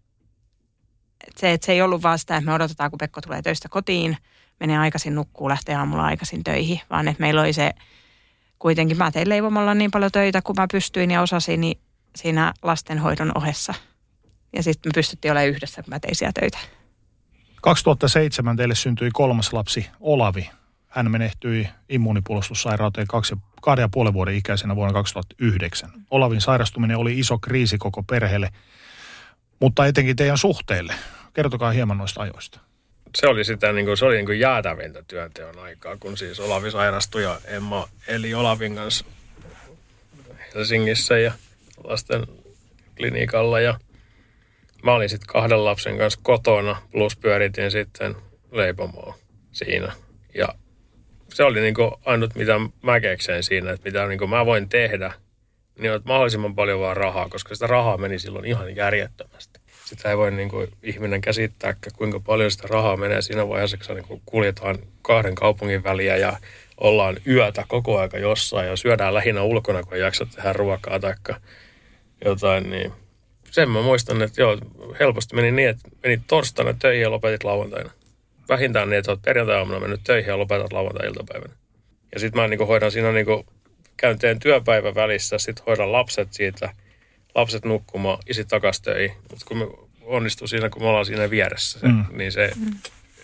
että se, että se ei ollut vaan sitä, että me odotetaan, kun Pekko tulee töistä kotiin, menee aikaisin nukkuu, lähtee aamulla aikaisin töihin, vaan että meillä oli se, kuitenkin mä tein leipomolla niin paljon töitä, kun mä pystyin ja osasin niin siinä lastenhoidon ohessa. Ja sitten me pystyttiin olemaan yhdessä, kun mä tein siellä töitä. kaksituhattaseitsemän teille syntyi kolmas lapsi, Olavi. Hän menehtyi immuunipuolustussairauteen kaksi, kahden ja puolen vuoden ikäisenä vuonna kaksituhattayhdeksän. Olavin sairastuminen oli iso kriisi koko perheelle, mutta etenkin teidän suhteelle. Kertokaa hieman noista ajoista. Se oli sitä niin kuin, se oli niin kuin jäätävintä työnteon aikaa, kun siis Olavi sairastui ja Emma eli Olavin kanssa Helsingissä ja lasten klinikalla. Ja mä olin sitten kahden lapsen kanssa kotona, plus pyöritin sitten leipomoa siinä. Ja se oli niin kuin ainut, mitä mä keksin siinä, että mitä niin kuin mä voin tehdä, niin on mahdollisimman paljon vaan rahaa, koska sitä rahaa meni silloin ihan järjettömästi. Sitä ei voi niin kuin ihminen käsittää, kuinka paljon sitä rahaa menee siinä vaiheessa, kun niin kuin kuljetaan kahden kaupungin väliä ja ollaan yötä koko aika jossain ja syödään lähinnä ulkona, kun ei jaksa tehdä ruokaa tai jotain. Niin sen mä muistan, että joo, helposti meni niin, että menit torstaina töihin ja lopetit lauantaina. Vähintään niin, että olet perjantai-aamuna mennyt töihin ja lopetat lauantai-iltapäivänä. Ja sitten mä niin kuin hoidan siinä, niin kuin käyn teen työpäivän välissä, sitten hoidan lapset siitä, lapset nukkumaan ja sitten takas töihin. Mutta kun me onnistuu siinä, kun me ollaan siinä vieressä, se, mm. niin se, mm.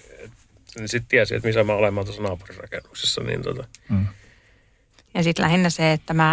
niin sitten tiesi, että missä mä olen, mä tuossa naapurirakennuksessa. Niin tota. mm. Ja sitten lähinnä se, että mä,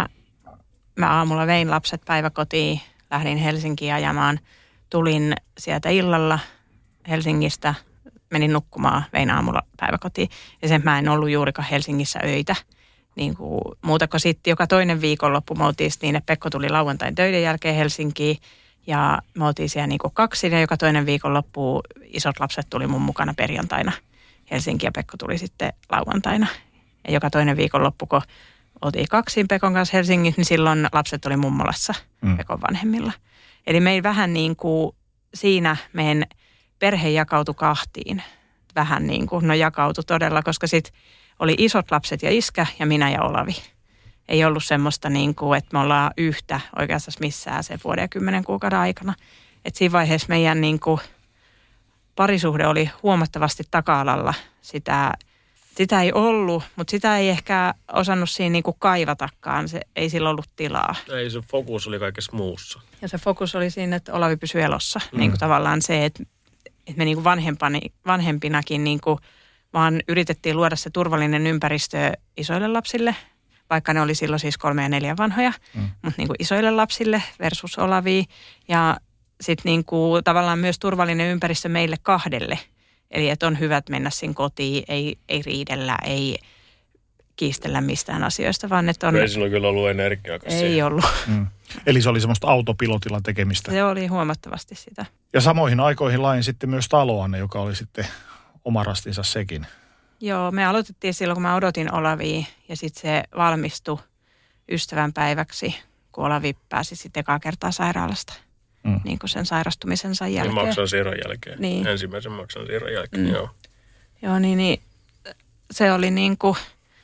mä aamulla vein lapset päiväkotiin, lähdin Helsinkiin ajamaan, tulin sieltä illalla Helsingistä, menin nukkumaan, vein aamulla päiväkotiin. Ja sen mä en ollut juurikaan Helsingissä öitä. Niin kuin, muuta kuin sitten joka toinen viikonloppu me oltiin niin, että Pekko tuli lauantain töiden jälkeen Helsinkiin. Ja me oltiin siellä niin kuin kaksin ja joka toinen viikonloppu isot lapset tuli mun mukana perjantaina Helsinkiin ja Pekko tuli sitten lauantaina. Ja joka toinen viikonloppu, kun oltiin kaksin Pekon kanssa Helsingissä, niin silloin lapset oli mummolassa mm. Pekon vanhemmilla. Eli meillä vähän niin kuin siinä meidän perhe jakautui kahtiin. Vähän niin kuin, no jakautui todella, koska sitten oli isot lapset ja iskä ja minä ja Olavi. Ei ollut semmoista niin kuin, että me ollaan yhtä oikeastaan missään sen vuoden ja kymmenen kuukauden aikana. Että siinä vaiheessa meidän niin kuin parisuhde oli huomattavasti taka-alalla. Sitä, sitä ei ollut, mutta sitä ei ehkä osannut siinä niin kuin kaivatakaan. Se, ei sillä ollut tilaa. Ei, se fokus oli kaikessa muussa. Ja se fokus oli siinä, että Olavi pysyi elossa. Mm. Niin kuin tavallaan se, että, että me niin kuin vanhempani, vanhempinakin niin kuin vaan yritettiin luoda se turvallinen ympäristö isoille lapsille. vaikka ne oli silloin siis kolme ja neljä vanhoja, mm. mutta niin kuin isoille lapsille versus Olavi. Ja sitten niin kuin tavallaan myös turvallinen ympäristö meille kahdelle. Eli että on hyvät mennä sinne kotiin, ei, ei riidellä, ei kiistellä mistään asioista, vaan että on... Ei silloin kyllä ollut energiaa. Ei siihen. ollut. Mm. Eli se oli semmoista autopilotilla tekemistä. Se oli huomattavasti sitä. Ja samoihin aikoihin lain sitten myös taloanne, joka oli sitten oma rastinsa sekin. Joo, me aloitettiin silloin, kun mä odotin Olavia ja sitten se valmistui ystävänpäiväksi, kun Olavi pääsi sitten ekaa kertaa sairaalasta. Mm. Niin kuin sen sairastumisensa jälkeen. Ja maksan siirron jälkeen. Niin. Ensimmäisen maksan siirron jälkeen, mm. joo. Joo, niin, niin se oli niin kuin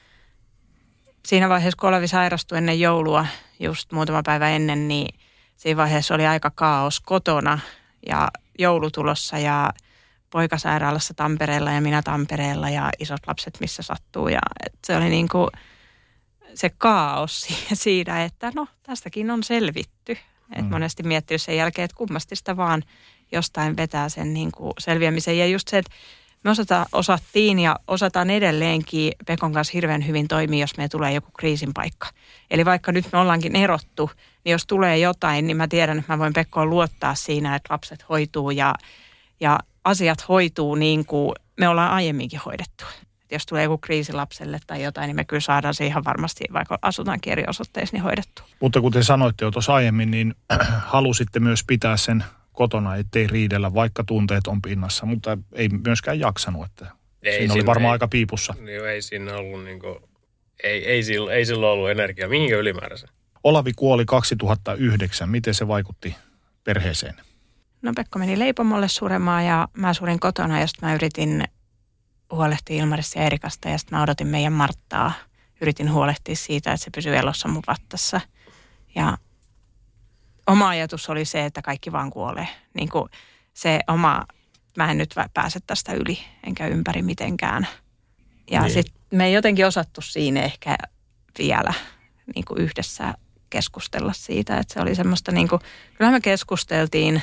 siinä vaiheessa, kun Olavi sairastui ennen joulua, just muutama päivä ennen, niin siinä vaiheessa oli aika kaos kotona ja joulutulossa ja poika sairaalassa Tampereella ja minä Tampereella ja isot lapset missä sattuu. Ja se oli niin kuin se kaos siinä, että no tästäkin on selvitty. Mm. Et monesti miettii sen jälkeen, että kummasti sitä vaan jostain vetää sen niin kuin selviämisen. Ja just se, että me osata, osattiin ja osataan edelleenkin Pekon kanssa hirveän hyvin toimia, jos me tulee joku kriisin paikka. Eli vaikka nyt me ollaankin erottu, niin jos tulee jotain, niin mä tiedän, että mä voin Pekkoon luottaa siinä, että lapset hoituu ja, ja asiat hoituu niin kuin me ollaan aiemminkin hoidettu. Et jos tulee joku kriisi lapselle tai jotain, niin me kyllä saadaan se ihan varmasti, vaikka asutaankin eri osoitteissa, niin hoidettu. Mutta kuten sanoitte jo tuossa aiemmin, niin halusitte myös pitää sen kotona, ettei riidellä, vaikka tunteet on pinnassa, mutta ei myöskään jaksanut, että ei, siinä oli varmaan ei, aika piipussa. Niin, ei siinä ollut, niin kuin, ei, ei, silloin, ei silloin ollut energiaa, mihinkä ylimääräisen. Olavi kuoli kaksituhattayhdeksän, miten se vaikutti perheeseen? No Pekko meni leipomolle suremaan ja mä surin kotona, ja sitten mä yritin huolehtia Ilmarista ja Erikasta ja sitten mä odotin meidän Marttaa. Yritin huolehtia siitä, että se pysyy elossa mun vattassa ja oma ajatus oli se, että kaikki vaan kuolee. Niin kuin se oma, mä en nyt pääse tästä yli, enkä ympäri mitenkään. Ja niin. Sitten me ei jotenkin osattu siinä ehkä vielä niin kuin yhdessä keskustella siitä. Että se oli semmoista niin kuin, kyllähän me keskusteltiin.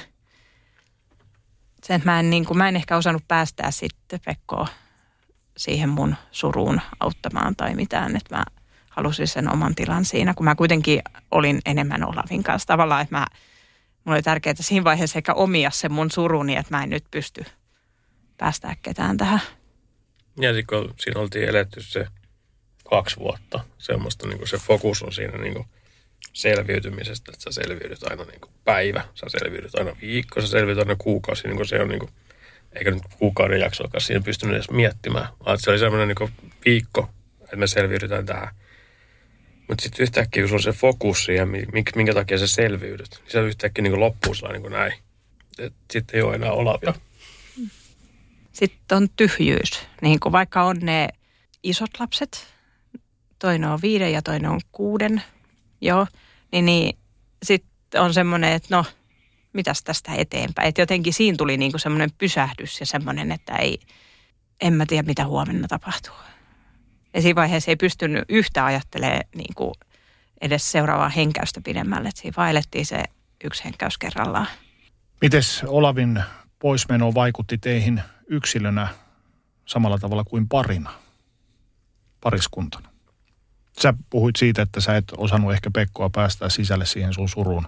Se, että mä en, niin kuin, mä en ehkä osannut päästää sitten Pekkoa siihen mun suruun auttamaan tai mitään. Että mä halusin sen oman tilan siinä, kun mä kuitenkin olin enemmän Olavin kanssa. Tavallaan, että mä, mulla oli tärkeää siinä vaiheessa ehkä omia sen mun suruni, että mä en nyt pysty päästää ketään tähän. Ja sitten kun siinä oltiin eletty se kaksi vuotta, semmoista niin kuin se fokus on siinä niin kuin selviytymisestä, että sä selviydyt aina niin kuin päivä, sä selviydyt aina viikko, sä selviydyt aina kuukausi, niin kuin se on niin kuin, eikä nyt kuukauden jaksoakaan siinä pystynyt edes miettimään, vaan se oli semmoinen niin kuin viikko, että me selviydytään tähän. Mutta sitten yhtäkkiä, kun sulla on se fokus siihen, minkä takia sä selviydyt, niin se yhtäkkiä niin loppuu sellainen niin kuin näin. Sitten ei ole enää Olavia. Sitten on tyhjyys. Niin kuin vaikka on ne isot lapset, toinen on viiden ja toinen on kuuden, joo, niin, niin sitten on semmoinen, että no, mitäs tästä eteenpäin. Että jotenkin siinä tuli niin kuin semmoinen pysähdys ja semmoinen, että ei, en mä tiedä, mitä huomenna tapahtuu. Ja siinä vaiheessa ei pystynyt yhtä ajattelemaan niin kuin edes seuraavaa henkäystä pidemmälle. Että siinä vaellettiin se yksi henkäys kerrallaan. Mites Olavin poismeno vaikutti teihin yksilönä samalla tavalla kuin parina, pariskuntana? Sä puhuit siitä, että sä et osannut ehkä Pekkoa päästää sisälle siihen sun suruun.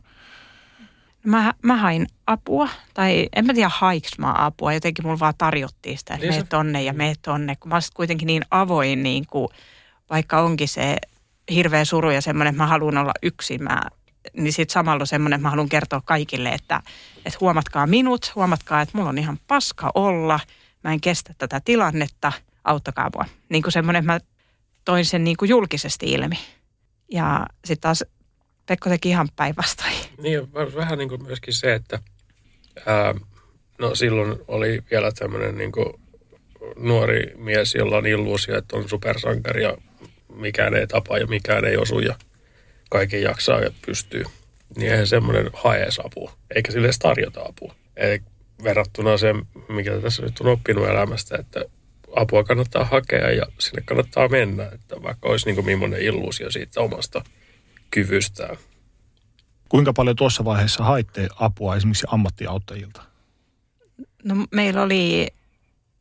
Mä, mä hain apua, tai en mä tiedä haiks mä apua, jotenkin mulla vaan tarjottiin sitä, että niin mene tonne ja mene tonne, kun mä oon kuitenkin niin avoin, niin kuin, vaikka onkin se hirveä suru ja semmoinen, että mä haluan olla yksin, mä, niin sit samalla semmoinen, että mä haluan kertoa kaikille, että, että huomatkaa minut, huomatkaa, että mulla on ihan paska olla, mä en kestä tätä tilannetta, auttakaa mua. Niin kuin semmoinen, että mä toin sen niin kuin julkisesti ilmi. Ja sitten taas Pekko teki ihan päinvastoin. Niin, vähän niin kuin myöskin se, että ää, no silloin oli vielä tämmöinen niin kuin nuori mies, jolla on illuusio, että on supersankari ja mikään ei tapa ja mikään ei osu ja kaiken jaksaa ja pystyy. Niin eihän semmoinen hae apua, eikä sille edes tarjota apua. Eli verrattuna se, mikä tässä nyt on oppinut elämästä, että apua kannattaa hakea ja sinne kannattaa mennä, että vaikka olisi niin kuin millainen illuusio siitä omasta kyvystään. Kuinka paljon tuossa vaiheessa haitte apua esimerkiksi ammattiauttajilta? No meillä oli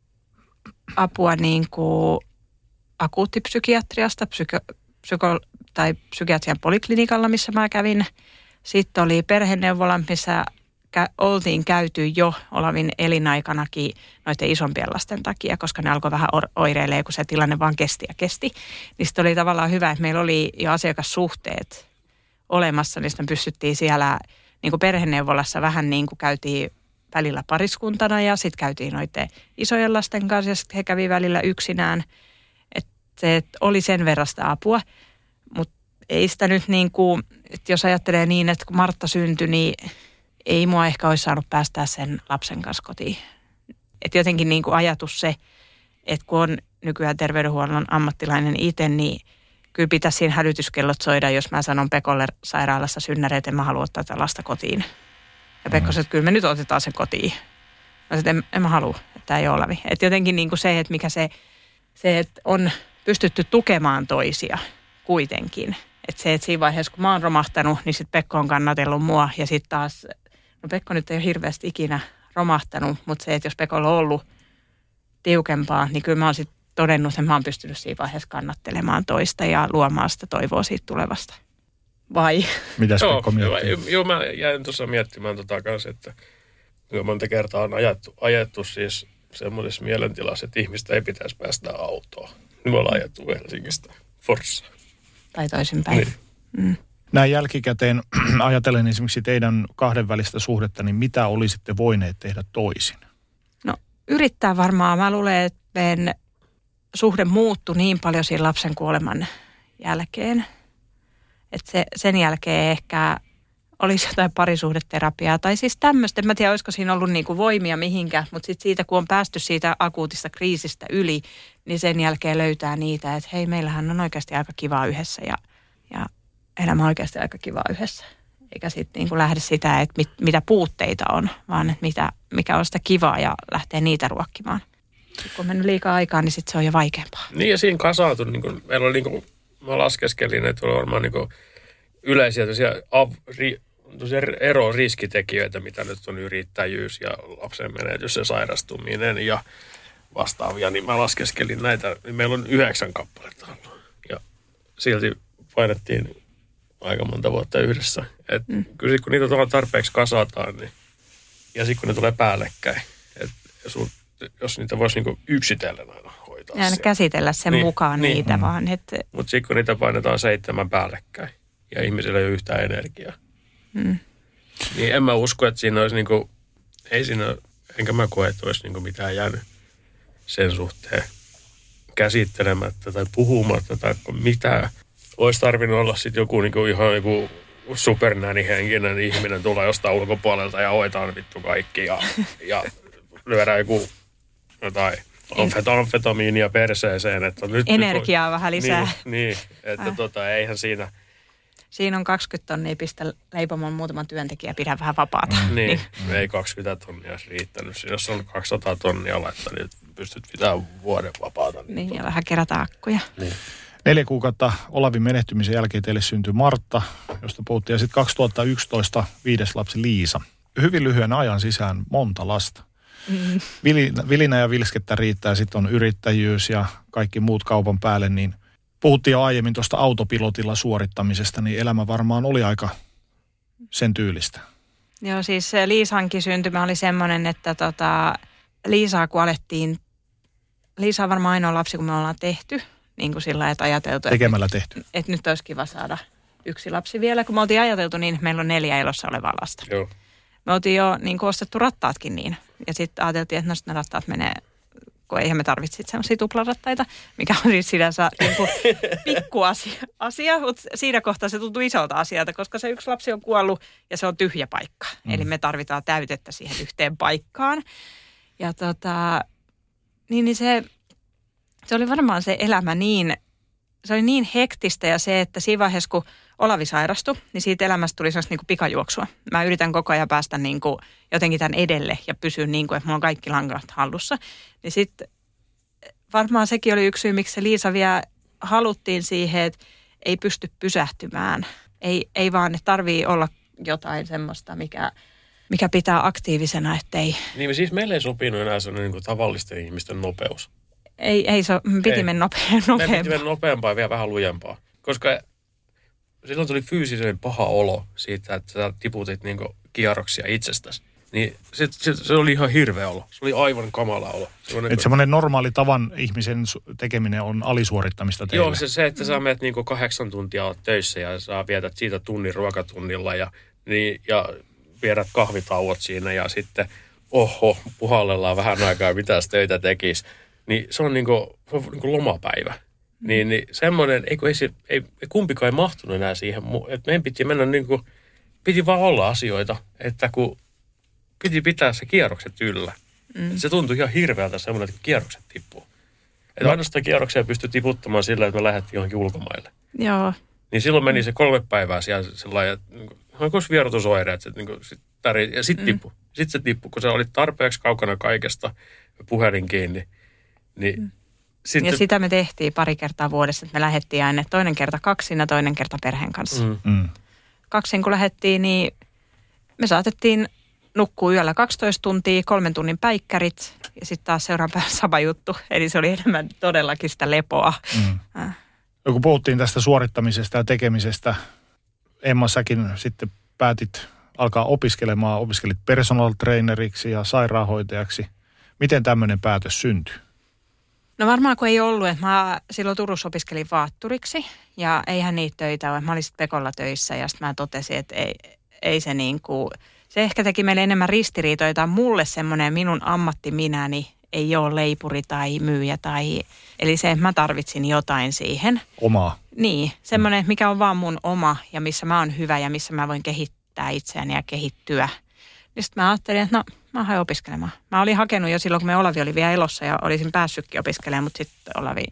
apua niin kuin akuuttipsykiatriasta, psyko, psyko, tai psykiatrian poliklinikalla, missä mä kävin. Sitten oli perheneuvola, missä kä- oltiin käyty jo Olavin elinaikanakin noiden isompien lasten takia, koska ne alkoi vähän oireilemaan, kun se tilanne vaan kesti ja kesti. Niin sitten oli tavallaan hyvä, että meillä oli jo asiakassuhteet olemassa, niin sitten pystyttiin siellä niin kuin perheneuvolassa vähän niin kuin käytiin välillä pariskuntana ja sitten käytiin noiden isojen lasten kanssa ja sitten he kävi välillä yksinään. Että se oli sen verrasta apua, mutta ei sitä nyt niin kuin, että jos ajattelee niin, että kun Martta syntyi, niin ei mua ehkä olisi saanut päästää sen lapsen kanssa kotiin. Että jotenkin niin kuin ajatus se, että kun on nykyään terveydenhuollon ammattilainen itse, niin kyllä pitäisi siinä hälytyskellot soida, jos mä sanon Pekolle sairaalassa synnäreet, että en mä halua ottaa tätä lasta kotiin. Ja Pekko sanoi, että kyllä me nyt otetaan se kotiin. Mä sanoin, en, en mä halua, että tämä ei ole Olavi. Että jotenkin niin kuin se, että mikä se, se, että on pystytty tukemaan toisia kuitenkin. Että se, että siinä vaiheessa, kun mä oon romahtanut, niin sitten Pekko on kannatellut mua. Ja sitten taas, no Pekko nyt ei ole hirveästi ikinä romahtanut, mutta se, että jos Pekolla on ollut tiukempaa, niin kyllä mä oon sitten todennut, että mä oon pystynyt siinä vaiheessa kannattelemaan toista ja luomaan sitä toivoa siitä tulevasta. Vai? Mitäs Pekko miettii? Joo, mä jäin tuossa miettimään tota kanssa, että monta kertaa on ajettu, ajettu siis semmoisessa mielentilassa, että ihmistä ei pitäisi päästä autoon. Me ollaan ajettu Helsingistä Forssaan. Tai toisinpäin. Niin. Mm. Näin jälkikäteen ajatellen esimerkiksi teidän kahdenvälistä suhdetta, niin mitä olisitte voineet tehdä toisin? No yrittää varmaan. Mä luulen, että meidän suhde muuttui niin paljon siinä lapsen kuoleman jälkeen, että se, sen jälkeen ehkä olisi jotain parisuhdeterapiaa. Tai siis tämmöistä, en mä tiedä, olisiko siinä ollut niinku voimia mihinkään, mutta sitten siitä, kun on päästy siitä akuutista kriisistä yli, niin sen jälkeen löytää niitä, että hei, meillähän on oikeasti aika kivaa yhdessä ja, ja elämä on oikeasti aika kivaa yhdessä. Eikä sitten niinku lähde sitä, että mit, mitä puutteita on, vaan että mitä, mikä on sitä kivaa ja lähtee niitä ruokkimaan. Sitten kun on mennyt liikaa aikaa, niin sitten se on jo vaikeampaa. Niin ja siinä kasaantui, niin kuin, meillä oli niin kuin, mä laskeskelin, että oli varmaan niin kuin yleisiä tosiaan av, ri, tosiaan ero-riskitekijöitä, mitä nyt on yrittäjyys ja lapsen menetys ja sairastuminen ja vastaavia, niin mä laskeskelin näitä, niin meillä on yhdeksän kappaletta ollut. Ja silti painettiin aika monta vuotta yhdessä. Et mm. Kyllä kun niitä tarpeeksi kasataan, niin, ja sitten kun ne tulee päällekkäin, että sun, jos niitä voisi niinku yksitellen aina hoitaa. Ja käsitellä sen niin, mukaan niin. niitä mm. vaan. Että... Mutta sitten kun niitä painetaan seitsemän päällekkäin ja ihmisillä ei ole yhtään energiaa, mm. niin en mä usko, että siinä olisi niinku, ei siinä, enkä mä koe, että olisi niinku mitään jäänyt sen suhteen käsittelemättä tai puhumatta tai mitään. Olisi tarvinnut olla sitten joku niinku ihan joku supernänihenkinen ihminen tulee jostain ulkopuolelta ja hoitaa vittu kaikki ja, ja lyödään joku jotain amfetamiinia perseeseen. Että nyt energiaa nyt, vähän lisää. Niin, niin että äh. tota, eihän siinä. Siinä on kaksikymmentä tonnia, pistä leipomon muutaman työntekijä, pidä vähän vapaata. Mm. Niin, niin, ei kaksikymmentä tonnia olisi riittänyt. Siinä jos on kaksisataa tonnia laittaa, niin pystyt pitämään vuoden vapaata. Niin, niin tota. Ja vähän kerätä akkuja. Niin. Neljä kuukautta Olavin menehtymisen jälkeen teille syntyi Martta, josta puhuttiin. Ja sitten kaksituhattayksitoista viides lapsi Liisa. Hyvin lyhyen ajan sisään monta lasta. Mm. Vilinä ja vilskettä riittää, sitten on yrittäjyys ja kaikki muut kaupan päälle, niin puhuttiin jo aiemmin tuosta autopilotilla suorittamisesta, niin elämä varmaan oli aika sen tyylistä. Joo, siis Liisankin syntymä oli semmoinen, että tota, Liisaa kun alettiin, Liisa on varmaan ainoa lapsi, kun me ollaan tehty, niin kuin sillä että ajateltu. Tekemällä että, tehty. Että nyt olisi kiva saada yksi lapsi vielä, kun me oltiin ajateltu niin, että meillä on neljä elossa olevaa lasta. Joo. Me oltiin jo niin kuin ostettu rattaatkin niin. Ja sitten ajateltiin, että no ne rattaat menee, kun eihän me tarvitse sitten semmoisia tuplarattaita, mikä on siis sinänsä niin kuin pikku asia, asia, mutta siinä kohtaa se tuntuu isolta asialta, koska se yksi lapsi on kuollut ja se on tyhjä paikka. Mm. Eli me tarvitaan täytettä siihen yhteen paikkaan. Ja tota, niin, niin se, se oli varmaan se elämä niin, se oli niin hektistä ja se, että siinä vaiheessa, kun Olavi sairastui, niin siitä elämästä tuli sellaista niin kuin pikajuoksua. Mä yritän koko ajan päästä niin kuin jotenkin tämän edelle ja pysyä niin kuin, että mulla on kaikki langat hallussa. Niin sitten varmaan sekin oli yksi syy, miksi se Liisa vielä haluttiin siihen, että ei pysty pysähtymään. Ei, ei vaan, että tarvii olla jotain semmoista, mikä, mikä pitää aktiivisena, ettei... Niin siis meille ei sopinut enää sellainen niin kuin tavallisten ihmisten nopeus. Ei, ei se piti mennä nopea, nopeampaa. Me piti mennä nopeampaa ja vielä vähän lujempaa. Koska silloin tuli fyysisen paha olo siitä, että sä tiputit niin kuin kierroksia itsestäsi. Niin se, se, se oli ihan hirveä olo. Se oli aivan kamala olo. Se että niin semmoinen normaali tavan ihmisen tekeminen on alisuorittamista teille. Joo, se, se että sä menet niin kuin kahdeksan tuntia olet töissä ja sä vietät siitä tunnin ruokatunnilla ja, niin, ja viedät kahvitauot siinä ja sitten oho, puhallellaan vähän aikaa, mitä töitä tekisi. Niin se on niin kuin, se on niin kuin lomapäivä. Niin, niin semmoinen, ei, ei, ei, ei kumpikaan ei mahtunut enää siihen. Että meidän piti mennä niin kuin, piti vaan olla asioita, että kun piti pitää se kierrokset yllä. Mm. Se tuntui ihan hirveältä semmoinen, että kierrokset tippuu. Että no. Ainoastaan kierroksia pystyi tiputtamaan sillä, että me lähdettiin johonkin ulkomaille. Joo. Niin silloin meni se kolme päivää siellä sellainen, että niin kuin vierotusoireet, että niin sit täri, ja sitten mm. tippui. Sitten se tippui, kun se oli tarpeeksi kaukana kaikesta, puhelin kiinni. Niin mm. sitten, ja sitä me tehtiin pari kertaa vuodessa, että me lähdettiin aina toinen kerta kaksina, toinen kerta perheen kanssa. Mm. Mm. Kaksin kun lähdettiin, niin me saatettiin nukkuu yöllä kaksitoista tuntia, kolmen tunnin päikkärit ja sitten taas seuraavan päivän sama juttu. Eli se oli enemmän todellakin sitä lepoa. Mm. Äh. No, kun puhuttiin tästä suorittamisesta ja tekemisestä, Emma, säkin sitten päätit alkaa opiskelemaan, opiskelit personal traineriksi ja sairaanhoitajaksi. Miten tämmöinen päätös syntyi? No varmaan kun ei ollut, että mä silloin Turussa opiskelin vaatturiksi ja eihän niitä töitä ole. Mä olin sitten Pekolla töissä ja sitten mä totesin, että ei, ei se niin kuin... Se ehkä teki meille enemmän ristiriitoita. Mulle semmoinen minun ammattiminäni ei ole leipuri tai myyjä tai... Eli se, että mä tarvitsin jotain siihen. Omaa. Niin, semmoinen, mikä on vaan mun oma ja missä mä oon hyvä ja missä mä voin kehittää itseäni ja kehittyä. Niin sitten mä ajattelin, että no, mä hain opiskelemaan. Mä olin hakenut jo silloin, kun me Olavi oli vielä elossa ja olisin päässytkin opiskelemaan, mutta sitten Olavi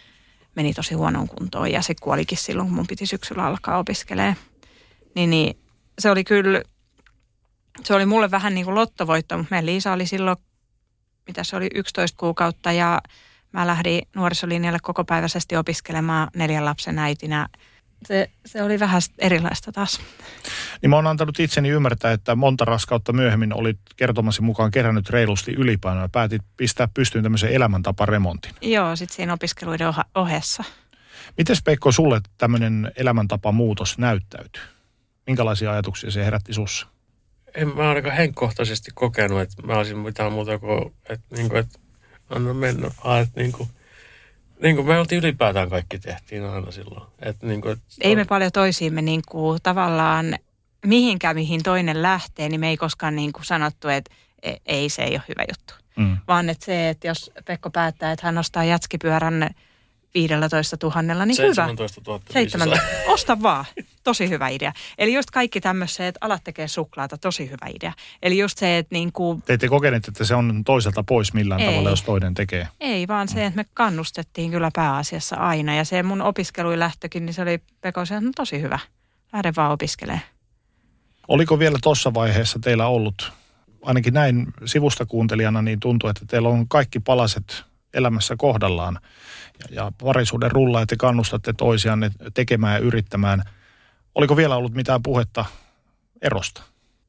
meni tosi huonoon kuntoon ja se kuolikin silloin, kun mun piti syksyllä alkaa opiskelemaan. Niin, niin se oli kyllä... Se oli mulle vähän niin kuin lottovoitto, mutta meidän Liisa oli silloin, mitä se oli, yksitoista kuukautta ja mä lähdin nuorisolinjalle kokopäiväisesti opiskelemaan neljän lapsen äitinä. Se, se oli vähän erilaista taas. Niin mä oon antanut itseni ymmärtää, että monta raskautta myöhemmin olit kertomasi mukaan kerännyt reilusti ylipainoa ja päätit pistää pystyyn tämmöisen elämäntaparemontin. Joo, sitten siinä opiskeluiden ohessa. Mites Pekko sulle tämmöinen elämäntapamuutos näyttäytyy? Minkälaisia ajatuksia se herätti sussa? En mä ainakaan henkkohtaisesti kokenut, että mä olisin mitään muuta kuin, että, niin kuin, että anna mennä. Että, niin kuin, niin kuin me oltiin ylipäätään kaikki tehtiin aina silloin. Että, niin kuin, että, ei me paljon toisiimme niin kuin, tavallaan mihinkään, mihin toinen lähtee, niin me ei koskaan niin kuin sanottu, että ei, se ei ole hyvä juttu. Mm. Vaan että se, että jos Pekko päättää, että hän ostaa jatskipyörän viisitoista tuhannella, niin seitsemäntoista tuhatta hyvä. Osta vaan. Tosi hyvä idea. Eli just kaikki tämmöiset, että alat tekee suklaata, tosi hyvä idea. Eli just se, että niin kuin... Te ette kokeneet, että se on toiselta pois millään ei. tavalla, jos toinen tekee? Ei, vaan se, että me kannustettiin kyllä pääasiassa aina. Ja se mun opiskelujen lähtökin, niin se oli Pekko se, että no tosi hyvä. Lähde vaan opiskelemaan. Oliko vielä tuossa vaiheessa teillä ollut, ainakin näin sivusta kuuntelijana, niin tuntuu, että teillä on kaikki palaset elämässä kohdallaan. Ja, ja parisuuden rullaa, että te kannustatte toisianne tekemään ja yrittämään. Oliko vielä ollut mitään puhetta erosta?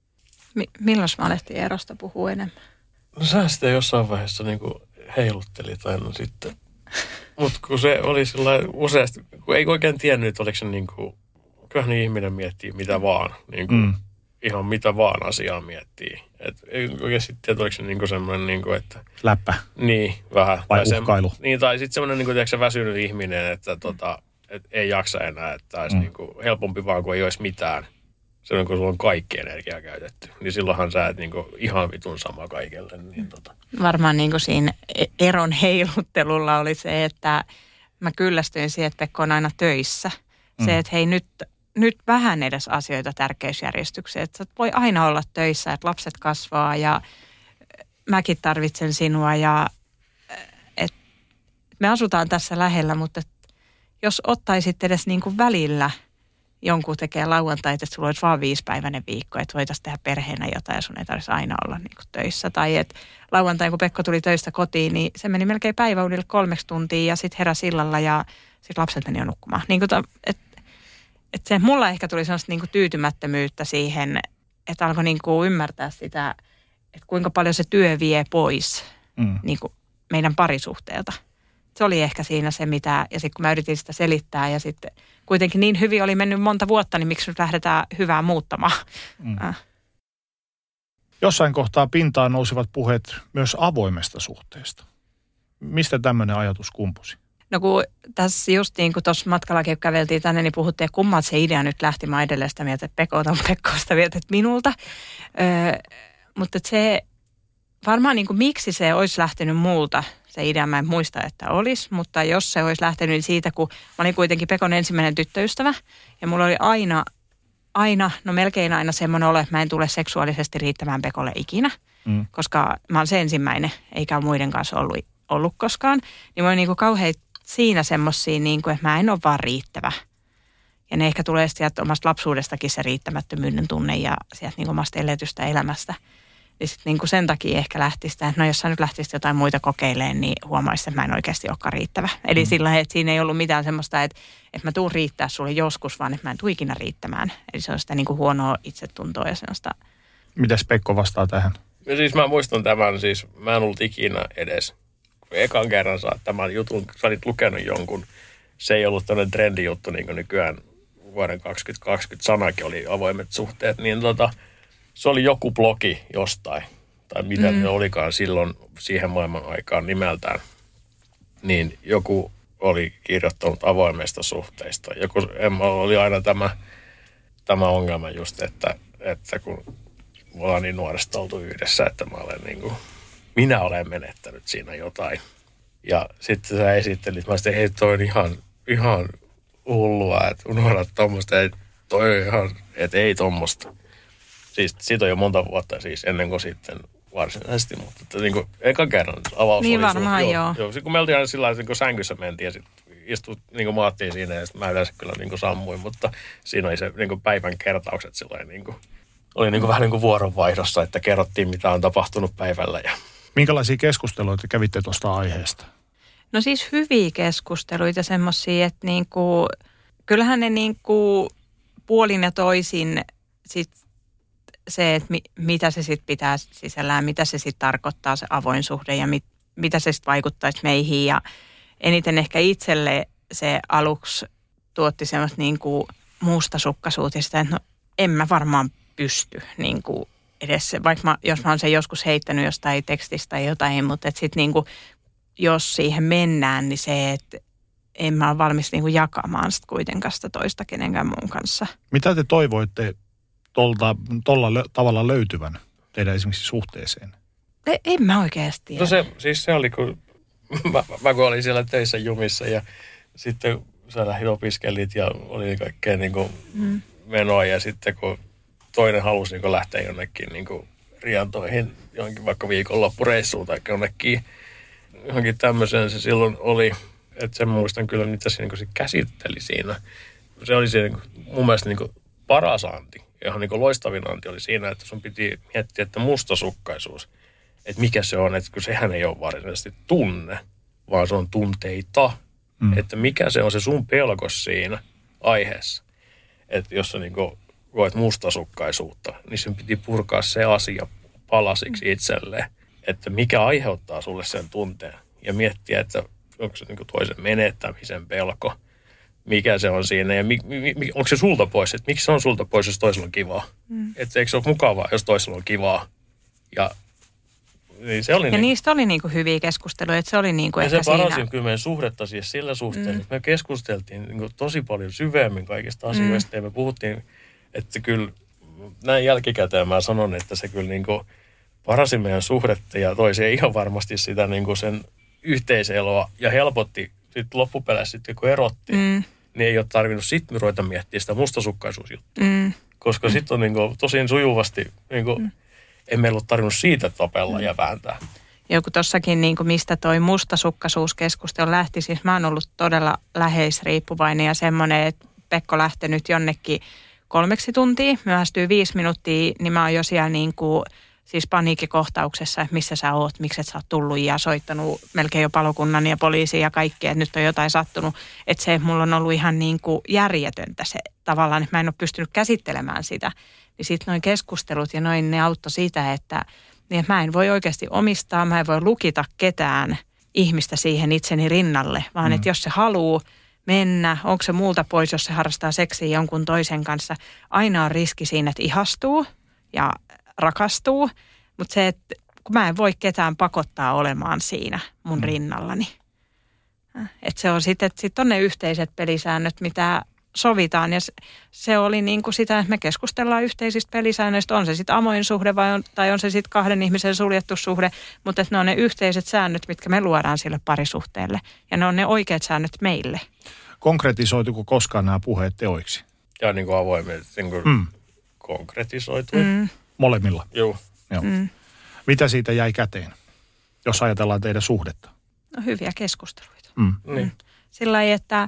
Mi- milloin mä alettiin erosta puhua enemmän? No sä sitä jossain vaiheessa niin kuin heiluttelit aina sitten. Mutta kun se oli sellainen useasti, kun ei oikein tiennyt, että oliko se niin kuin, kyllähän niin ihminen miettii mitä vaan. Niin kuin, mm. Ihan mitä vaan asiaa miettii. Et ei oikeasti tiedä, oliko se niin kuin semmoinen, niin kuin, että... Läppä. Niin, vähän. Vai tai uhkailu. Se, niin, tai sitten semmoinen niin kuin, tiedätkö, väsynyt ihminen, että tota, et ei jaksa enää, että olisi mm. niin kuin, helpompi vaan, kun ei olisi mitään. Se on, kun sulla on kaikki energiaa käytetty. Niin silloinhan sä et niin kuin, ihan vitun sama kaikelle. Niin, tota. Varmaan niin kuin siinä eron heiluttelulla oli se, että mä kyllästyin siihen, että Pekko on aina töissä. Mm. Se, että hei nyt... nyt vähän edes asioita tärkeysjärjestykseen. Että sä voi aina olla töissä, että lapset kasvaa ja mäkin tarvitsen sinua ja et me asutaan tässä lähellä, mutta jos ottaisit edes niin kuin välillä jonkun tekee lauantaita, että sulla olisi vaan viisipäiväinen viikko, että voitaisiin tehdä perheenä jotain ja sun ei tarvitsisi aina olla niin kuin töissä. Tai että lauantain, kun Pekko tuli töistä kotiin, niin se meni melkein päiväunille kolmeksi tuntia ja sitten heräsi illalla ja sitten lapset meni jo nukkumaan. Niin kuin ta, et, Että se mulla ehkä tuli sellaista niinku tyytymättömyyttä siihen, että alkoi niinku ymmärtää sitä, että kuinka paljon se työ vie pois mm. niinku meidän parisuhteelta. se oli ehkä siinä se, mitä, ja sitten kun mä yritin sitä selittää, ja sitten kuitenkin niin hyvin oli mennyt monta vuotta, niin miksi nyt lähdetään hyvää muuttamaan? Mm. Äh. Jossain kohtaa pintaan nousivat puheet myös avoimesta suhteesta. Mistä tämmöinen ajatus kumpusi? No kun tässä just niin kuin tuossa matkalla käveltiin tänne, niin puhuttiin, että kummalta se idea nyt lähti. Mä edelleen sitä mieltä, että Pekko on Pekkosta mieltä, että minulta. Öö, mutta se varmaan niin kuin miksi se olisi lähtenyt multa, se idea mä en muista, että olisi. Mutta jos se olisi lähtenyt niin siitä, kun mä olin kuitenkin Pekon ensimmäinen tyttöystävä. Ja mulla oli aina, aina, no melkein aina semmoinen olo, että mä en tule seksuaalisesti riittämään Pekolle ikinä. Mm. Koska mä olen se ensimmäinen, eikä ole muiden kanssa ollut, ollut koskaan. Niin mä olin niin kuin kauhean siinä semmosia, niin kuin, että mä en ole vaan riittävä. Ja ne ehkä tulee sieltä omasta lapsuudestakin se riittämättömyyden tunne ja sieltä niin omasta eletystä elämästä. Niin sitten niin sen takia ehkä lähti sitä, että no jos sä nyt lähtisit jotain muita kokeilemaan, niin huomaisit, että mä en oikeasti olekaan riittävä. Eli mm. sillä että siinä ei ollut mitään semmoista, että, että mä tuun riittää sulle joskus, vaan että mä en tule ikinä riittämään. Eli se on sitä niin kuin huonoa itsetuntoa ja semmoista. Mitäs Pekko vastaa tähän? No siis mä muistan tämän, siis mä en ollut ikinä edes. Ekan kerran saat tämän jutun, sä olit lukenut jonkun, se ei ollut tämmöinen trendijuttu, niin kuin nykyään vuoden kaksituhattakaksikymmentä sanakin oli avoimet suhteet, niin tota, se oli joku blogi jostain, tai mitä mm. ne olikaan silloin siihen maailman aikaan nimeltään, niin joku oli kirjoittanut avoimesta suhteista. Joku, Emma oli aina tämä, tämä ongelma just, että, että kun me ollaan niin nuoresta oltu yhdessä, että mä olen niin kuin, minä olen menettänyt siinä jotain. Ja sitten sä esittelit, mä sitten, hei toi on ihan, ihan hullua, että unohdat tommoista, että toi on ihan, että ei tommosta. Siis siitä on jo monta vuotta siis ennen kuin sitten varsinaisesti, mutta että niin kuin eka kerran avaus niin oli varmaan suht, joo. joo. Kun me oltiin aina sillä tavalla, niin sängyssä mentiin ja sitten istut, niin kuin maattiin siinä ja sitten mä yleensä kyllä niin kuin sammuin, mutta siinä oli se niin kuin päivän kertaukset silloin niin kuin, oli niin kuin vähän niin kuin vuoronvaihdossa, että kerrottiin mitä on tapahtunut päivällä. Ja minkälaisia keskusteluita kävitte tuosta aiheesta? No siis hyviä keskusteluita semmoisia, että niinku, kyllähän ne niinku puolin ja toisin sit se, että mi, mitä se sitten pitää sisällään, mitä se sitten tarkoittaa se avoin suhde ja mit, mitä se sitten vaikuttaisi meihin. Ja eniten ehkä itselle se aluksi tuotti semmoista niinku mustasukkaisuutta ja sitä, että no en mä varmaan pysty niinku edes se, vaikka mä, jos mä oon sen joskus heittänyt jostain tekstistä tai jotain, mutta sitten niinku, jos siihen mennään, niin se, että en mä ole valmis niinku jakamaan sitä kuitenkaan sitä toista kenenkään muun kanssa. Mitä te toivoitte tuolla lö, tavalla löytyvän teidän esimerkiksi suhteeseen? E, en mä oikeasti tiedä. No se, siis se oli, kun mä, mä kun olin siellä töissä jumissa ja sitten sä lähdin opiskelit ja oli kaikkea niinku mm. menoa ja sitten kun toinen halusi niin lähteä jonnekin niin riantoihin, johonkin vaikka viikonloppureissuun tai jonnekin johonkin tämmöiseen se silloin oli, että sen muistan kyllä, mitä se, niin se käsitteli siinä. Se oli se niin kuin, mun mielestä niin paras anti, ihan niin loistavin anti oli siinä, että sun piti miettiä, että mustasukkaisuus, että mikä se on, että kun sehän ei ole varsinaisesti tunne, vaan se on tunteita, mm. että mikä se on se sun pelkos siinä aiheessa, että jos sä niin kuin koet mustasukkaisuutta, niin sen piti purkaa se asia palasiksi itselleen, että mikä aiheuttaa sulle sen tunteen ja miettiä, että onko se niin toisen menettämisen pelko, mikä se on siinä ja mi, mi, onko se sulta pois, että miksi se on sulta pois, jos toisella on kivaa. Mm. Että eikö se ole mukavaa, jos toisella on kivaa. Ja, niin se oli ja niin, niistä oli niin kuin hyviä keskusteluja, että se oli niin kuin ja ehkä se parasi siinä. kyllä meidän suhdetta siis sillä suhteen, mm. että me keskusteltiin niin kuin tosi paljon syvemmin kaikista asioista mm. ja me puhuttiin, että kyllä näin jälkikäteen mä sanon, että se kyllä niin kuin parasi meidän suhdetta ja toi se ihan varmasti sitä niin kuin sen yhteiseloa ja helpotti sitten loppupeleissä sitten kun erottiin, mm. niin ei ole tarvinnut sitten ruveta miettiä sitä mustasukkaisuusjuttua. Mm. Koska mm. sitten on niin kuin tosi sujuvasti, niin kuin, mm. ei meillä ole tarvinnut siitä tapella mm. ja vääntää. Joku tossakin, niin kuin mistä toi mustasukkaisuuskeskustelu lähti, siis mä oon ollut todella läheisriippuvainen ja semmoinen, että Pekko lähtenyt jonnekin kolmeksi tuntia, myöhästyy viisi minuuttia, niin mä oon jo siellä niin kuin, siis paniikkikohtauksessa, että missä sä oot, miksi et sä oot tullut ja soittanut melkein jo palokunnan ja poliisiin ja kaikkea, että nyt on jotain sattunut. Että se, mulla on ollut ihan niin kuin järjetöntä se tavallaan, että mä en ole pystynyt käsittelemään sitä. Niin sitten noin keskustelut ja noin ne auttoi siitä, että, niin että mä en voi oikeasti omistaa, mä en voi lukita ketään ihmistä siihen itseni rinnalle, vaan mm. että jos se haluaa mennä, onko se muulta pois, jos se harrastaa seksiä jonkun toisen kanssa, aina on riski siinä, että ihastuu ja rakastuu, mutta se, että kun mä en voi ketään pakottaa olemaan siinä mun mm. rinnallani. Että se on sitten, että sitten on ne yhteiset pelisäännöt, mitä sovitaan ja se oli niin kuin sitä, että me keskustellaan yhteisistä pelisäännöistä, on se sitten avoin suhde vai on, tai on se sitten kahden ihmisen suljettu suhde, mutta että ne on ne yhteiset säännöt, mitkä me luodaan sille parisuhteelle ja ne on ne oikeat säännöt meille. Konkretisoituko koskaan nämä puheet teoiksi? Ja niin kuin avoimet, niin kuin mm. konkretisoitu. Mm. Molemmilla? Joo. Joo. Mm. Mitä siitä jäi käteen, jos ajatellaan teidän suhdetta? No hyviä keskusteluita. Mm. Niin. Sillä lailla, että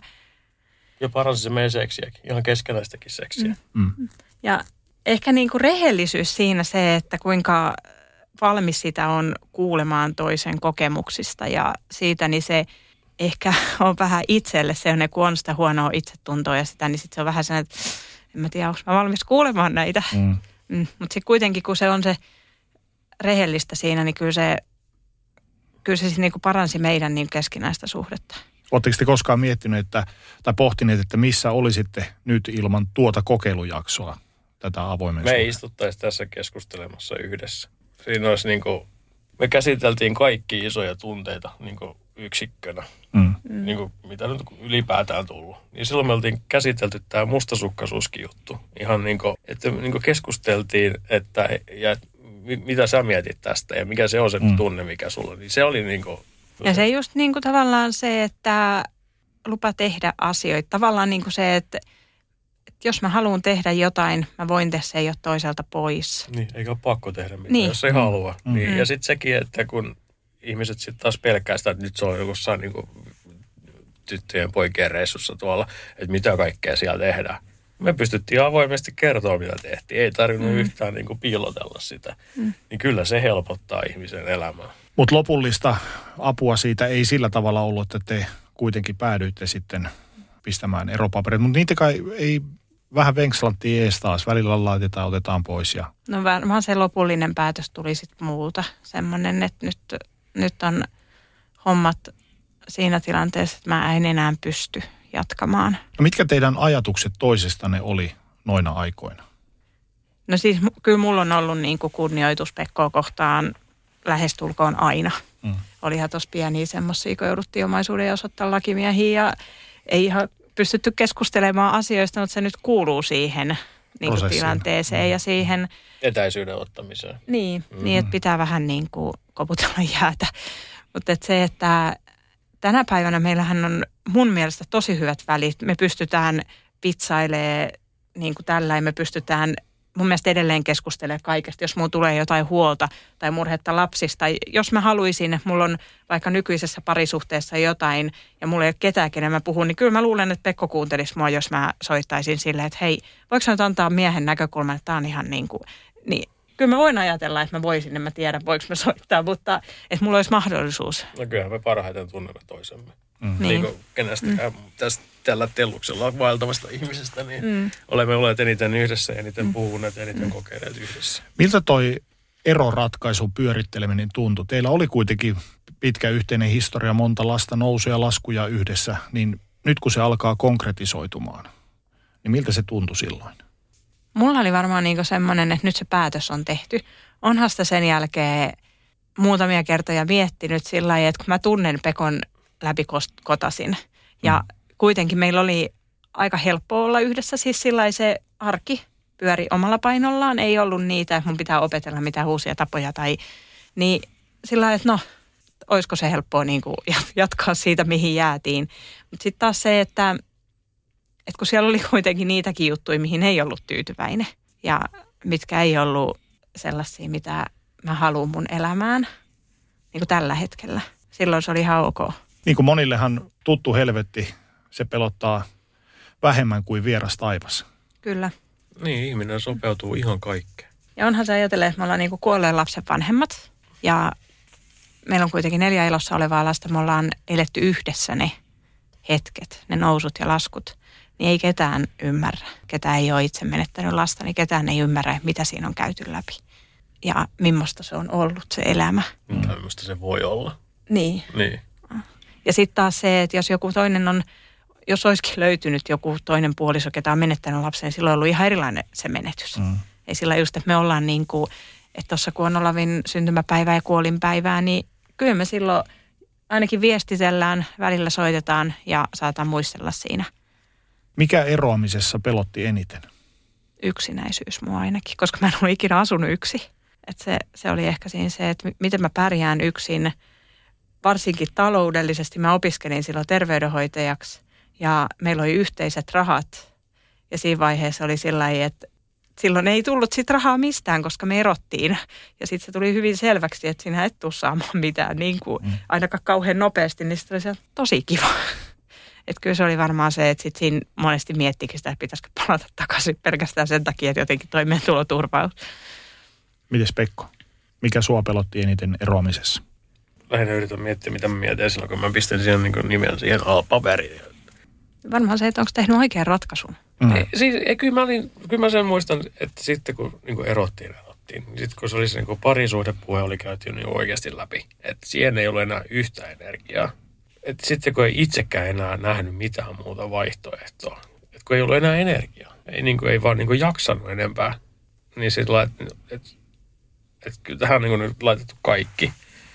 ja paransi se meidän seksiäkin, ihan keskenäistäkin seksiä. Mm. Ja ehkä niin kuin rehellisyys siinä se, että kuinka valmis sitä on kuulemaan toisen kokemuksista ja siitä, niin se ehkä on vähän itselle sellainen, kun on sitä huonoa itsetuntoa ja sitä, niin sitten se on vähän sellainen, että en mä tiedä, onko mä valmis kuulemaan näitä. Mm. Mm. Mutta sitten kuitenkin, kun se on se rehellistä siinä, niin kyllä se, kyllä se sitten niin kuin paransi meidän niin keskinäistä suhdetta. Oletteko te koskaan miettineet että, tai pohtineet, että missä olisitte nyt ilman tuota kokeilujaksoa tätä avoimen Me ei istuttaisi tässä keskustelemassa yhdessä. Siinä olisi niin kuin, me käsiteltiin kaikki isoja tunteita niin kuin yksikkönä, mm. niin kuin, mitä nyt ylipäätään tullut. Niin silloin me oltiin käsitelty tämä mustasukkaisuuskin juttu. Ihan niin kuin, että niin kuin keskusteltiin, että ja, mitä sä mietit tästä ja mikä se on se mm. tunne, mikä sulla on. Niin se oli niin kuin, ja se just niin kuin tavallaan se, että lupa tehdä asioita. Tavallaan niin kuin se, että, että jos mä haluan tehdä jotain, mä voin tehdä se ei ole toiselta pois. Niin, eikä ole pakko tehdä mitään, niin. jos ei halua. Mm. Niin, ja sitten sekin, että kun ihmiset sitten taas pelkää sitä, että nyt se on jossain niin kuin tyttöjen poikien reissussa tuolla, että mitä kaikkea siellä tehdään. Me pystyttiin avoimesti kertoa, mitä tehtiin. Ei tarvinnut mm. yhtään niin kuin piilotella sitä. Mm. Niin kyllä se helpottaa ihmisen elämää. Mutta lopullista apua siitä ei sillä tavalla ollut, että te kuitenkin päädyitte sitten pistämään eropaperit. Mutta niitä kai ei vähän venkslattiin ees taas. Välillä laitetaan, otetaan pois. Ja... No varmaan se lopullinen päätös tuli sitten muuta. Semmoinen, että nyt, nyt on hommat siinä tilanteessa, että mä en enää pysty jatkamaan. No mitkä teidän ajatukset toisestanne oli noina aikoina? No siis kyllä mulla on ollut niin kuin kunnioitus Pekkoa kohtaan lähestulkoon aina. Mm. Olihan tuossa pieniä semmoisia, kun jouduttiin omaisuuden ja osoittaa lakimiehiä ja ei ihan pystytty keskustelemaan asioista, mutta se nyt kuuluu siihen niin kuin tilanteeseen mm. ja siihen etäisyyden ottamiseen. Niin, mm. niin että pitää vähän niin kuin koputella jäätä. Mutta et se, että tänä päivänä meillähän on mun mielestä tosi hyvät välit. Me pystytään pizzailemaan niin kuin tällä ja me pystytään mun mielestä edelleen keskustelemaan kaikesta, jos mulla tulee jotain huolta tai murhetta lapsista. Jos mä haluaisin, että mulla on vaikka nykyisessä parisuhteessa jotain ja mulla ei ole ketään, kenen mä puhun, niin kyllä mä luulen, että Pekko kuuntelisi mua, jos mä soittaisin silleen, että hei, voiko sä nyt antaa miehen näkökulman, että tää on ihan niin kuin, niin kyllä mä voin ajatella, että mä voisin, en mä tiedä, voiko mä soittaa, mutta että mulla olisi mahdollisuus. No kyllähän me parhaiten tunnemme toisemme. Mm. Niin kuin kenestäkään mm. tästä, tällä telluksella vaeltavasta ihmisestä, niin mm. olemme olleet eniten yhdessä ja eniten mm. puhuneet ja eniten mm. kokeilleet yhdessä. Miltä toi eroratkaisun pyöritteleminen tuntui? Teillä oli kuitenkin pitkä yhteinen historia, monta lasta, nousuja, laskuja yhdessä, niin nyt kun se alkaa konkretisoitumaan, niin miltä se tuntui silloin? Mulla oli varmaan niinku semmoinen, että nyt se päätös on tehty. Onhan sitä sen jälkeen muutamia kertoja miettinyt sillä lailla, että kun mä tunnen Pekon läpikotasin ja mm. kuitenkin meillä oli aika helppo olla yhdessä, siis sillä lailla se arki pyöri omalla painollaan. Ei ollut niitä, että mun pitää opetella mitään uusia tapoja tai niin sillä lailla, että no, olisiko se helppoa niinku jatkaa siitä, mihin jäätiin. Mutta sitten taas se, että että kun siellä oli kuitenkin niitäkin juttuja, mihin ei ollut tyytyväinen ja mitkä ei ollut sellaisia, mitä mä haluan mun elämään, niin kuin tällä hetkellä. Silloin se oli ihan ok. Niin kuin monillehan tuttu helvetti, se pelottaa vähemmän kuin vieras taivas. Kyllä. Niin, ihminen sopeutuu ihan kaikkeen. Ja onhan se ajatellut, että me ollaan niin kuin kuolleen lapsen vanhemmat ja meillä on kuitenkin neljä elossa olevaa lasta. Me ollaan eletty yhdessä ne hetket, ne nousut ja laskut. Niin ei ketään ymmärrä. Ketään ei ole itse menettänyt lasta, niin ketään ei ymmärrä, mitä siinä on käyty läpi. Ja millaista se on ollut se elämä. Mm. Tai millaista se voi olla. Niin. Niin. Ja sitten taas se, että jos joku toinen on, jos olisikin löytynyt joku toinen puoliso, ketä on menettänyt lapsen, niin silloin on ollut ihan erilainen se menetys. Mm. Ei sillä just, että me ollaan niin kuin, että tuossa kun on Olavin syntymäpäivää ja kuolinpäivää, niin kyllä me silloin ainakin viestitellään, välillä soitetaan ja saataan muistella siinä. Mikä eroamisessa pelotti eniten? Yksinäisyys mua ainakin, koska mä en ollut ikinä asunut yksi. Että se, se oli ehkä siinä se, että miten mä pärjään yksin. Varsinkin taloudellisesti mä opiskelin silloin terveydenhoitajaksi ja meillä oli yhteiset rahat. Ja siinä vaiheessa oli sillä lailla, että silloin ei tullut sit rahaa mistään, koska me erottiin. Ja sitten se tuli hyvin selväksi, että sinä et tule saamaan mitään niin kuin mm. ainakaan kauhean nopeasti, niin sitten oli se tosi kiva. Että kyllä se oli varmaan se, että sitten siinä monesti miettikin sitä, että pitäisikö palata takaisin pelkästään sen takia, että jotenkin toimeentuloturvaus. Mites Pekko? Mikä sua pelotti eniten eroamisessa? Lähinnä yritän miettiä, mitä mä mietin silloin, kun mä pistän siihen niin nimen siihen paperiin. Varmaan se, että onko tehnyt oikean ratkaisun. Mm. Ei, siis, ei, kyllä, mä olin, kyllä mä sen muistan, että sitten kun niin kuin erottiin, erottiin, niin sitten kun se oli se niin kuin parisuhdepuhe oli käyty niin oikeasti läpi, että siihen ei ollut enää yhtä energiaa. Että sitten kun ei itsekään enää nähnyt mitään muuta vaihtoehtoa, että kun ei ollut enää energiaa, ei, niin kuin, ei vaan niin kuin jaksanut enempää, niin sitten että et, et kyllä tähän on niin kuin nyt laitettu kaikki.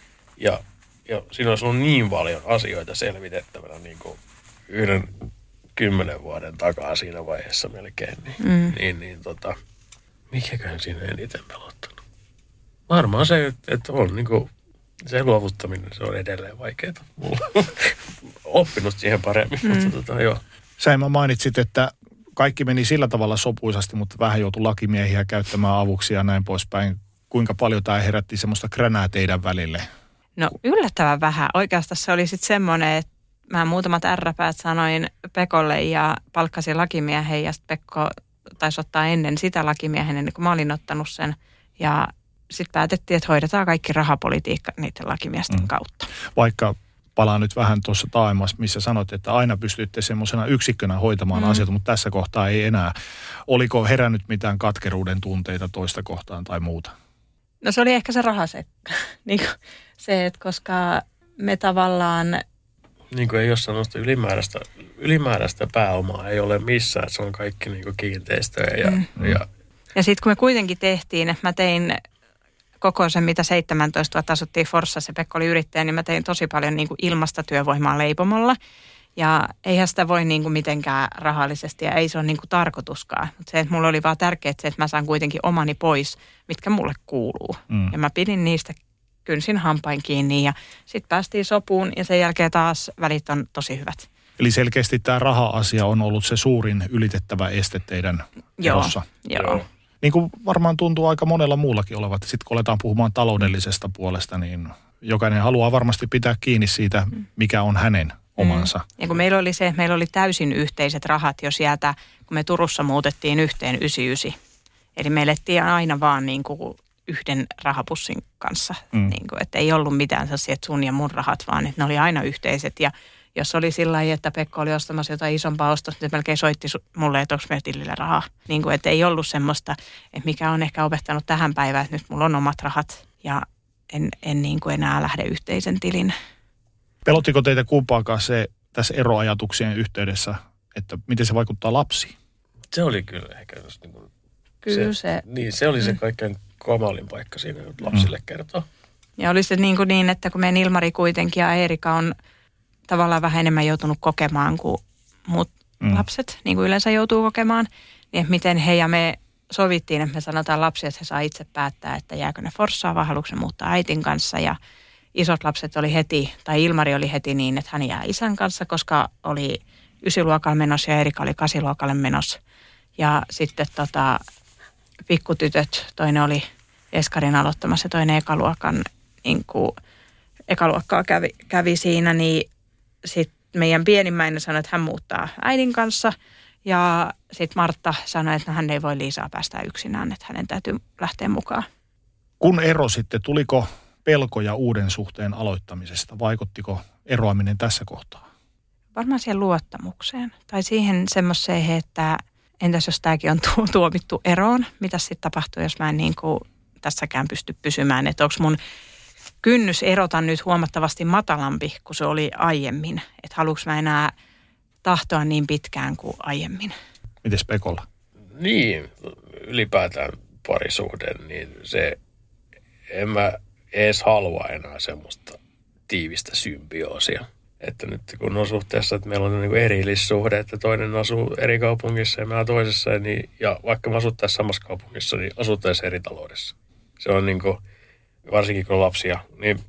Ja, ja siinä olisi ollut niin paljon asioita selvitettävänä niin kuin yhden kymmenen vuoden takaa siinä vaiheessa melkein. Niin, mm. niin, niin tota, mikäköhän siinä eniten pelottanut? Varmaan se, että, että on niin kuin, se luovuttaminen, se on edelleen vaikeaa. Mulla oppinut siihen paremmin, mm. mutta tota, joo. Säimä mainitsit, että kaikki meni sillä tavalla sopuisasti, mutta vähän joutui lakimiehiä käyttämään avuksi ja näin poispäin. Kuinka paljon tämä herätti semmoista kränää teidän välille? No yllättävän vähän. Oikeastaan se oli sitten semmoinen, että mä muutamat ärräpäät sanoin Pekolle ja palkkasin lakimiehen ja sitten Pekko taisi ottaa ennen sitä lakimiehen ennen kuin mä olin ottanut sen. Ja sitten päätettiin, että hoidetaan kaikki rahapolitiikka niiden lakimiesten mm. kautta. Vaikka palaan nyt vähän tuossa taimassa, missä sanoit, että aina pystytte semmoisena yksikkönä hoitamaan mm. asioita, mutta tässä kohtaa ei enää. Oliko herännyt mitään katkeruuden tunteita toista kohtaan tai muuta? No se oli ehkä se rahasekka. niin se, että koska me tavallaan... Niin kuin ei ole sellaista ylimääräistä, ylimääräistä pääomaa, ei ole missään, että se on kaikki niin kuin kiinteistöjä. Ja, mm. ja, ja sitten kun me kuitenkin tehtiin, että mä tein koko sen, mitä seitsemäntoista vuotta asuttiin Forssassa, se Pekko oli yrittäjä, niin mä tein tosi paljon niin kuin ilmasta työvoimaa leipomolla. Ja eihän sitä voi niin kuin mitenkään rahallisesti ja ei se ole niin kuin tarkoituskaan. Mutta se, että mulla oli vaan tärkeää se, että mä saan kuitenkin omani pois, mitkä mulle kuuluu. Mm. Ja mä pidin niistä kynsin hampain kiinni ja sitten päästiin sopuun ja sen jälkeen taas välit on tosi hyvät. Eli selkeästi tämä raha-asia on ollut se suurin ylitettävä este teidän erossa. Joo, joo. Niin kuin varmaan tuntuu aika monella muullakin olevat. Sitten kun aletaan puhumaan taloudellisesta puolesta, niin jokainen haluaa varmasti pitää kiinni siitä, mikä on hänen omansa. Mm. Ja kun meillä oli se, meillä oli täysin yhteiset rahat jo sieltä, kun me Turussa muutettiin yhteen yhdeksänkymmentäyhdeksän. Eli me elettiin aina vaan niin kuin yhden rahapussin kanssa. Mm. Niin kuin, että ei ollut mitään sellaisia, että sun ja mun rahat, vaan että ne oli aina yhteiset. Ja jos oli sillä lailla, että Pekko oli ostamassa jotain isompaa ostosta, niin se melkein soitti mulle, että onko meillä tilillä rahaa. Niin kuin, että ei ollut semmoista, että mikä on ehkä opettanut tähän päivään, että nyt mulla on omat rahat ja en, en niin kuin enää lähde yhteisen tilin. Pelottiko teitä kumpaakaan se tässä eroajatuksien yhteydessä, että miten se vaikuttaa lapsiin? Se oli kyllä ehkä. Niin kuin kyllä se, se. Niin, se oli se kaikkein kamalin paikka siinä, että lapsille mm. kertoo. Ja oli se niin, kuin niin, että kun meidän Ilmari kuitenkin ja Eerika on tavallaan vähän enemmän joutunut kokemaan kuin muut mm. lapset, niin kuin yleensä joutuu kokemaan, niin että miten he ja me sovittiin, että me sanotaan lapsille, että he saa itse päättää, että jääkö ne Forssaan vai haluatko ne muuttaa äitin kanssa. Ja isot lapset oli heti, tai Ilmari oli heti niin, että hän jää isän kanssa, koska oli ysiluokalle menossa ja Eerika oli kasiluokalle menossa. Ja sitten tota, pikkutytöt, toinen oli eskarin aloittamassa ja toinen ekaluokan, niin kuin, ekaluokkaa kävi, kävi siinä, niin sitten meidän pienimmäinen sanoi, että hän muuttaa äidin kanssa. Ja sitten Martta sanoi, että hän ei voi Liisaa päästä yksinään, että hänen täytyy lähteä mukaan. Kun erositte, tuliko pelkoja uuden suhteen aloittamisesta? Vaikuttiko eroaminen tässä kohtaa? Varmaan siihen luottamukseen. Tai siihen semmoiseen, että entäs jos tämäkin on tuomittu eroon? Mitä sitten tapahtuu, jos mä en niin kuin tässäkään pysty pysymään? Että onko mun kynnys erota nyt huomattavasti matalampi kuin se oli aiemmin. Että haluanko mä enää tahtoa niin pitkään kuin aiemmin. Mites Pekolla? Niin, ylipäätään parisuhde, niin se, en mä edes halua enää semmoista tiivistä symbioosia. Että nyt kun on suhteessa, että meillä on niin kuin erillissuhde, että toinen asuu eri kaupungissa ja mä toisessa, niin, ja vaikka mä asuttaisiin samassa kaupungissa, niin asuttaisiin eri taloudessa. Se on niin kuin, varsinkin kun lapsia, niin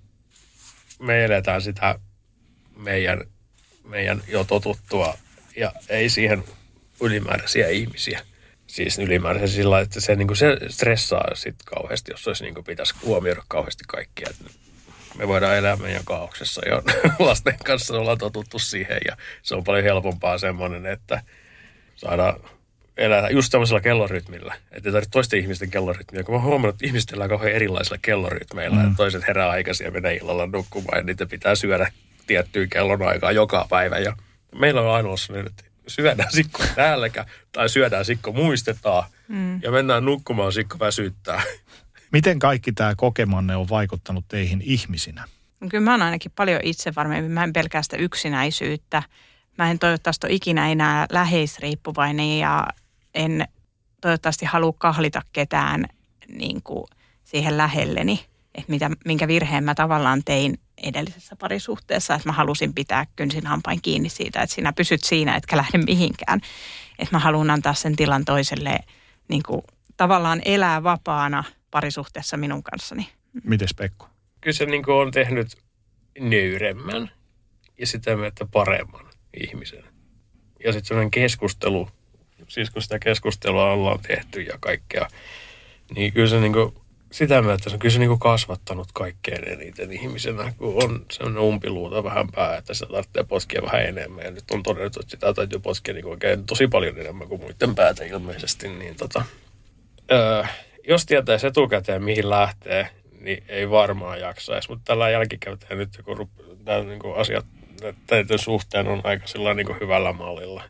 me eletään sitä meidän, meidän jo totuttua ja ei siihen ylimääräisiä ihmisiä. Siis ylimääräisiä sillä, että se, niin kuin se stressaa sitten kauheasti, jos olisi niin kuin pitäisi huomioida kauheasti kaikkia. Me voidaan elää meidän kaauksessa jo lasten kanssa, ollaan totuttu siihen ja se on paljon helpompaa semmoinen, että saadaan elää just tämmöisellä kellorytmillä. Että ei tarvitse toisten ihmisten kellorytmiä, kun mä huomannut, että ihmiset elää kauhean erilaisilla kellorytmeillä. Mm. Että toiset herää aikaisin ja menee illalla nukkumaan ja niitä pitää syödä tiettyyn kellon aikaa joka päivä. Ja meillä on aina ollut sellainen, että syödään sikko täälläkä tai syödään sikko muistetaan mm. ja mennään nukkumaan sikko väsyttää. Miten kaikki tämä kokemanne on vaikuttanut teihin ihmisinä? No kyllä mä oon ainakin paljon itse varmemmin. Mä en pelkää sitä yksinäisyyttä. Mä en toivottavasti ole ikinä enää läheisriippuvainen ja en toivottavasti halua kahlita ketään niin kuin siihen lähelleni. Että mitä, minkä virheen mä tavallaan tein edellisessä parisuhteessa, että mä halusin pitää kynsin hampain kiinni siitä, että sinä pysyt siinä, etkä lähde mihinkään. Että mä haluan antaa sen tilan toiselle niin kuin tavallaan elää vapaana parisuhteessa minun kanssani. Mites Pekko? Kyllä se niin kuin on tehnyt nöyremmän ja sitä myötä paremman ihmisen. Ja sitten sellainen keskustelu, siis kun sitä keskustelua ollaan tehty ja kaikkea, niin kyllä se niin kuin, sitä myötä se on kyllä se niin kuin kasvattanut kaikkein eniten ihmisenä, kun on sellainen umpiluuta vähän pää, että se tarvitsee potkia vähän enemmän. Ja nyt on todennut, että sitä täytyy potkia niin kuin oikein tosi paljon enemmän kuin muiden päätä ilmeisesti. Niin tota, öö, jos tietäisi etukäteen, mihin lähtee, niin ei varmaan jaksaisi. Mutta tällä jälkikäteen nyt, kun nämä niin kuin asiat näiden suhteen on aika sillä niin kuin hyvällä mallilla,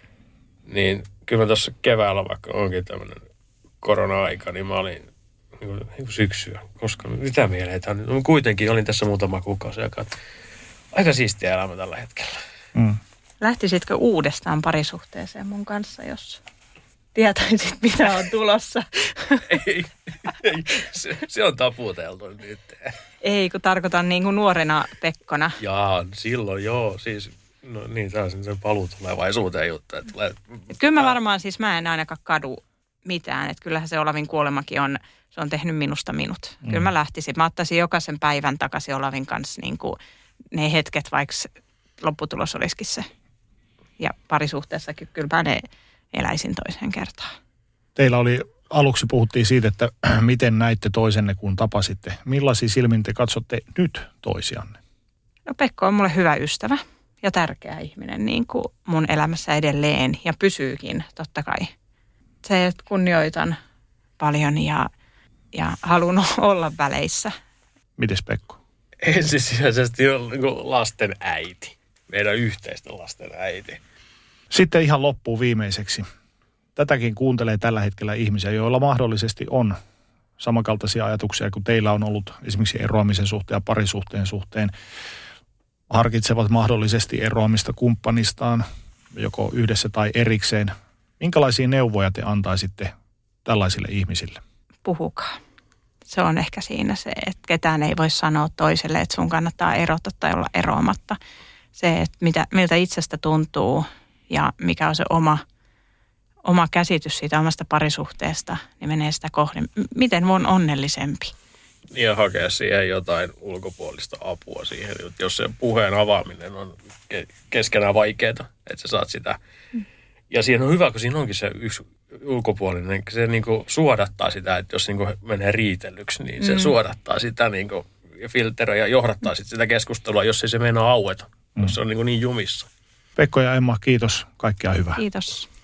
niin kyllä mä tuossa keväällä, vaikka onkin tämmöinen korona-aika, niin mä olin niin kuin syksyä, koska mitä me eletään nyt. Kuitenkin olin tässä muutama kuukausi aikaa. Aika siistiä elämä tällä hetkellä. Mm. Lähtisitkö uudestaan parisuhteeseen mun kanssa, jos tietäisit, mitä on tulossa? Ei, ei se, se on taputeltu nyt. Ei, kun tarkoitan niin kuin nuorena Pekkona. Jaa, silloin joo. Siis, no niin, tämä on sen paluu tulevaisuuteen juttu. Että tulee, et kyllä mä varmaan, siis mä en ainakaan kadu mitään. Että kyllähän se Olavin kuolemakin on, se on tehnyt minusta minut. Mm. Kyllä mä lähtisin. Mä ottaisin jokaisen päivän takaisin Olavin kanssa niin kuin ne hetket, vaikka lopputulos olisikin se. Ja parisuhteessakin kyllä mä ne eläisin toiseen kertaan. Teillä oli, aluksi puhuttiin siitä, että miten näitte toisenne, kun tapasitte. Millaisia silmin te katsotte nyt toisianne? No Pekko on mulle hyvä ystävä ja tärkeä ihminen niin kuin mun elämässä edelleen ja pysyykin totta kai. Se, että kunnioitan paljon ja, ja haluan olla väleissä. Mites Pekko? Ensisijaisesti on niin lasten äiti. Meidän yhteisten lasten äiti. Sitten ihan loppuun viimeiseksi. Tätäkin kuuntelee tällä hetkellä ihmisiä, joilla mahdollisesti on samankaltaisia ajatuksia kuin teillä on ollut esimerkiksi eroamisen suhteen ja parisuhteen suhteen. Harkitsevat mahdollisesti eroamista kumppanistaan, joko yhdessä tai erikseen. Minkälaisia neuvoja te antaisitte tällaisille ihmisille? Puhukaa. Se on ehkä siinä se, että ketään ei voi sanoa toiselle, että sun kannattaa erota tai olla eroamatta. Se, että mitä, miltä itsestä tuntuu ja mikä on se oma, oma käsitys siitä omasta parisuhteesta, niin menee sitä kohden. Miten voin onnellisempi? Ja hakea siihen jotain ulkopuolista apua siihen, jos se puheen avaaminen on keskenään vaikeaa, että sä saat sitä. Mm. Ja siinä on hyvä, kun siinä onkin se yksi ulkopuolinen, se niinku suodattaa sitä, että jos niinku menee riitellyksi, niin se mm. suodattaa sitä niinku filteröi ja johdattaa sit sitä keskustelua, jos ei se meinaa aueta, mm. jos se on niinku niin jumissa. Pekko ja Emma, kiitos. Kaikkea hyvää. Kiitos.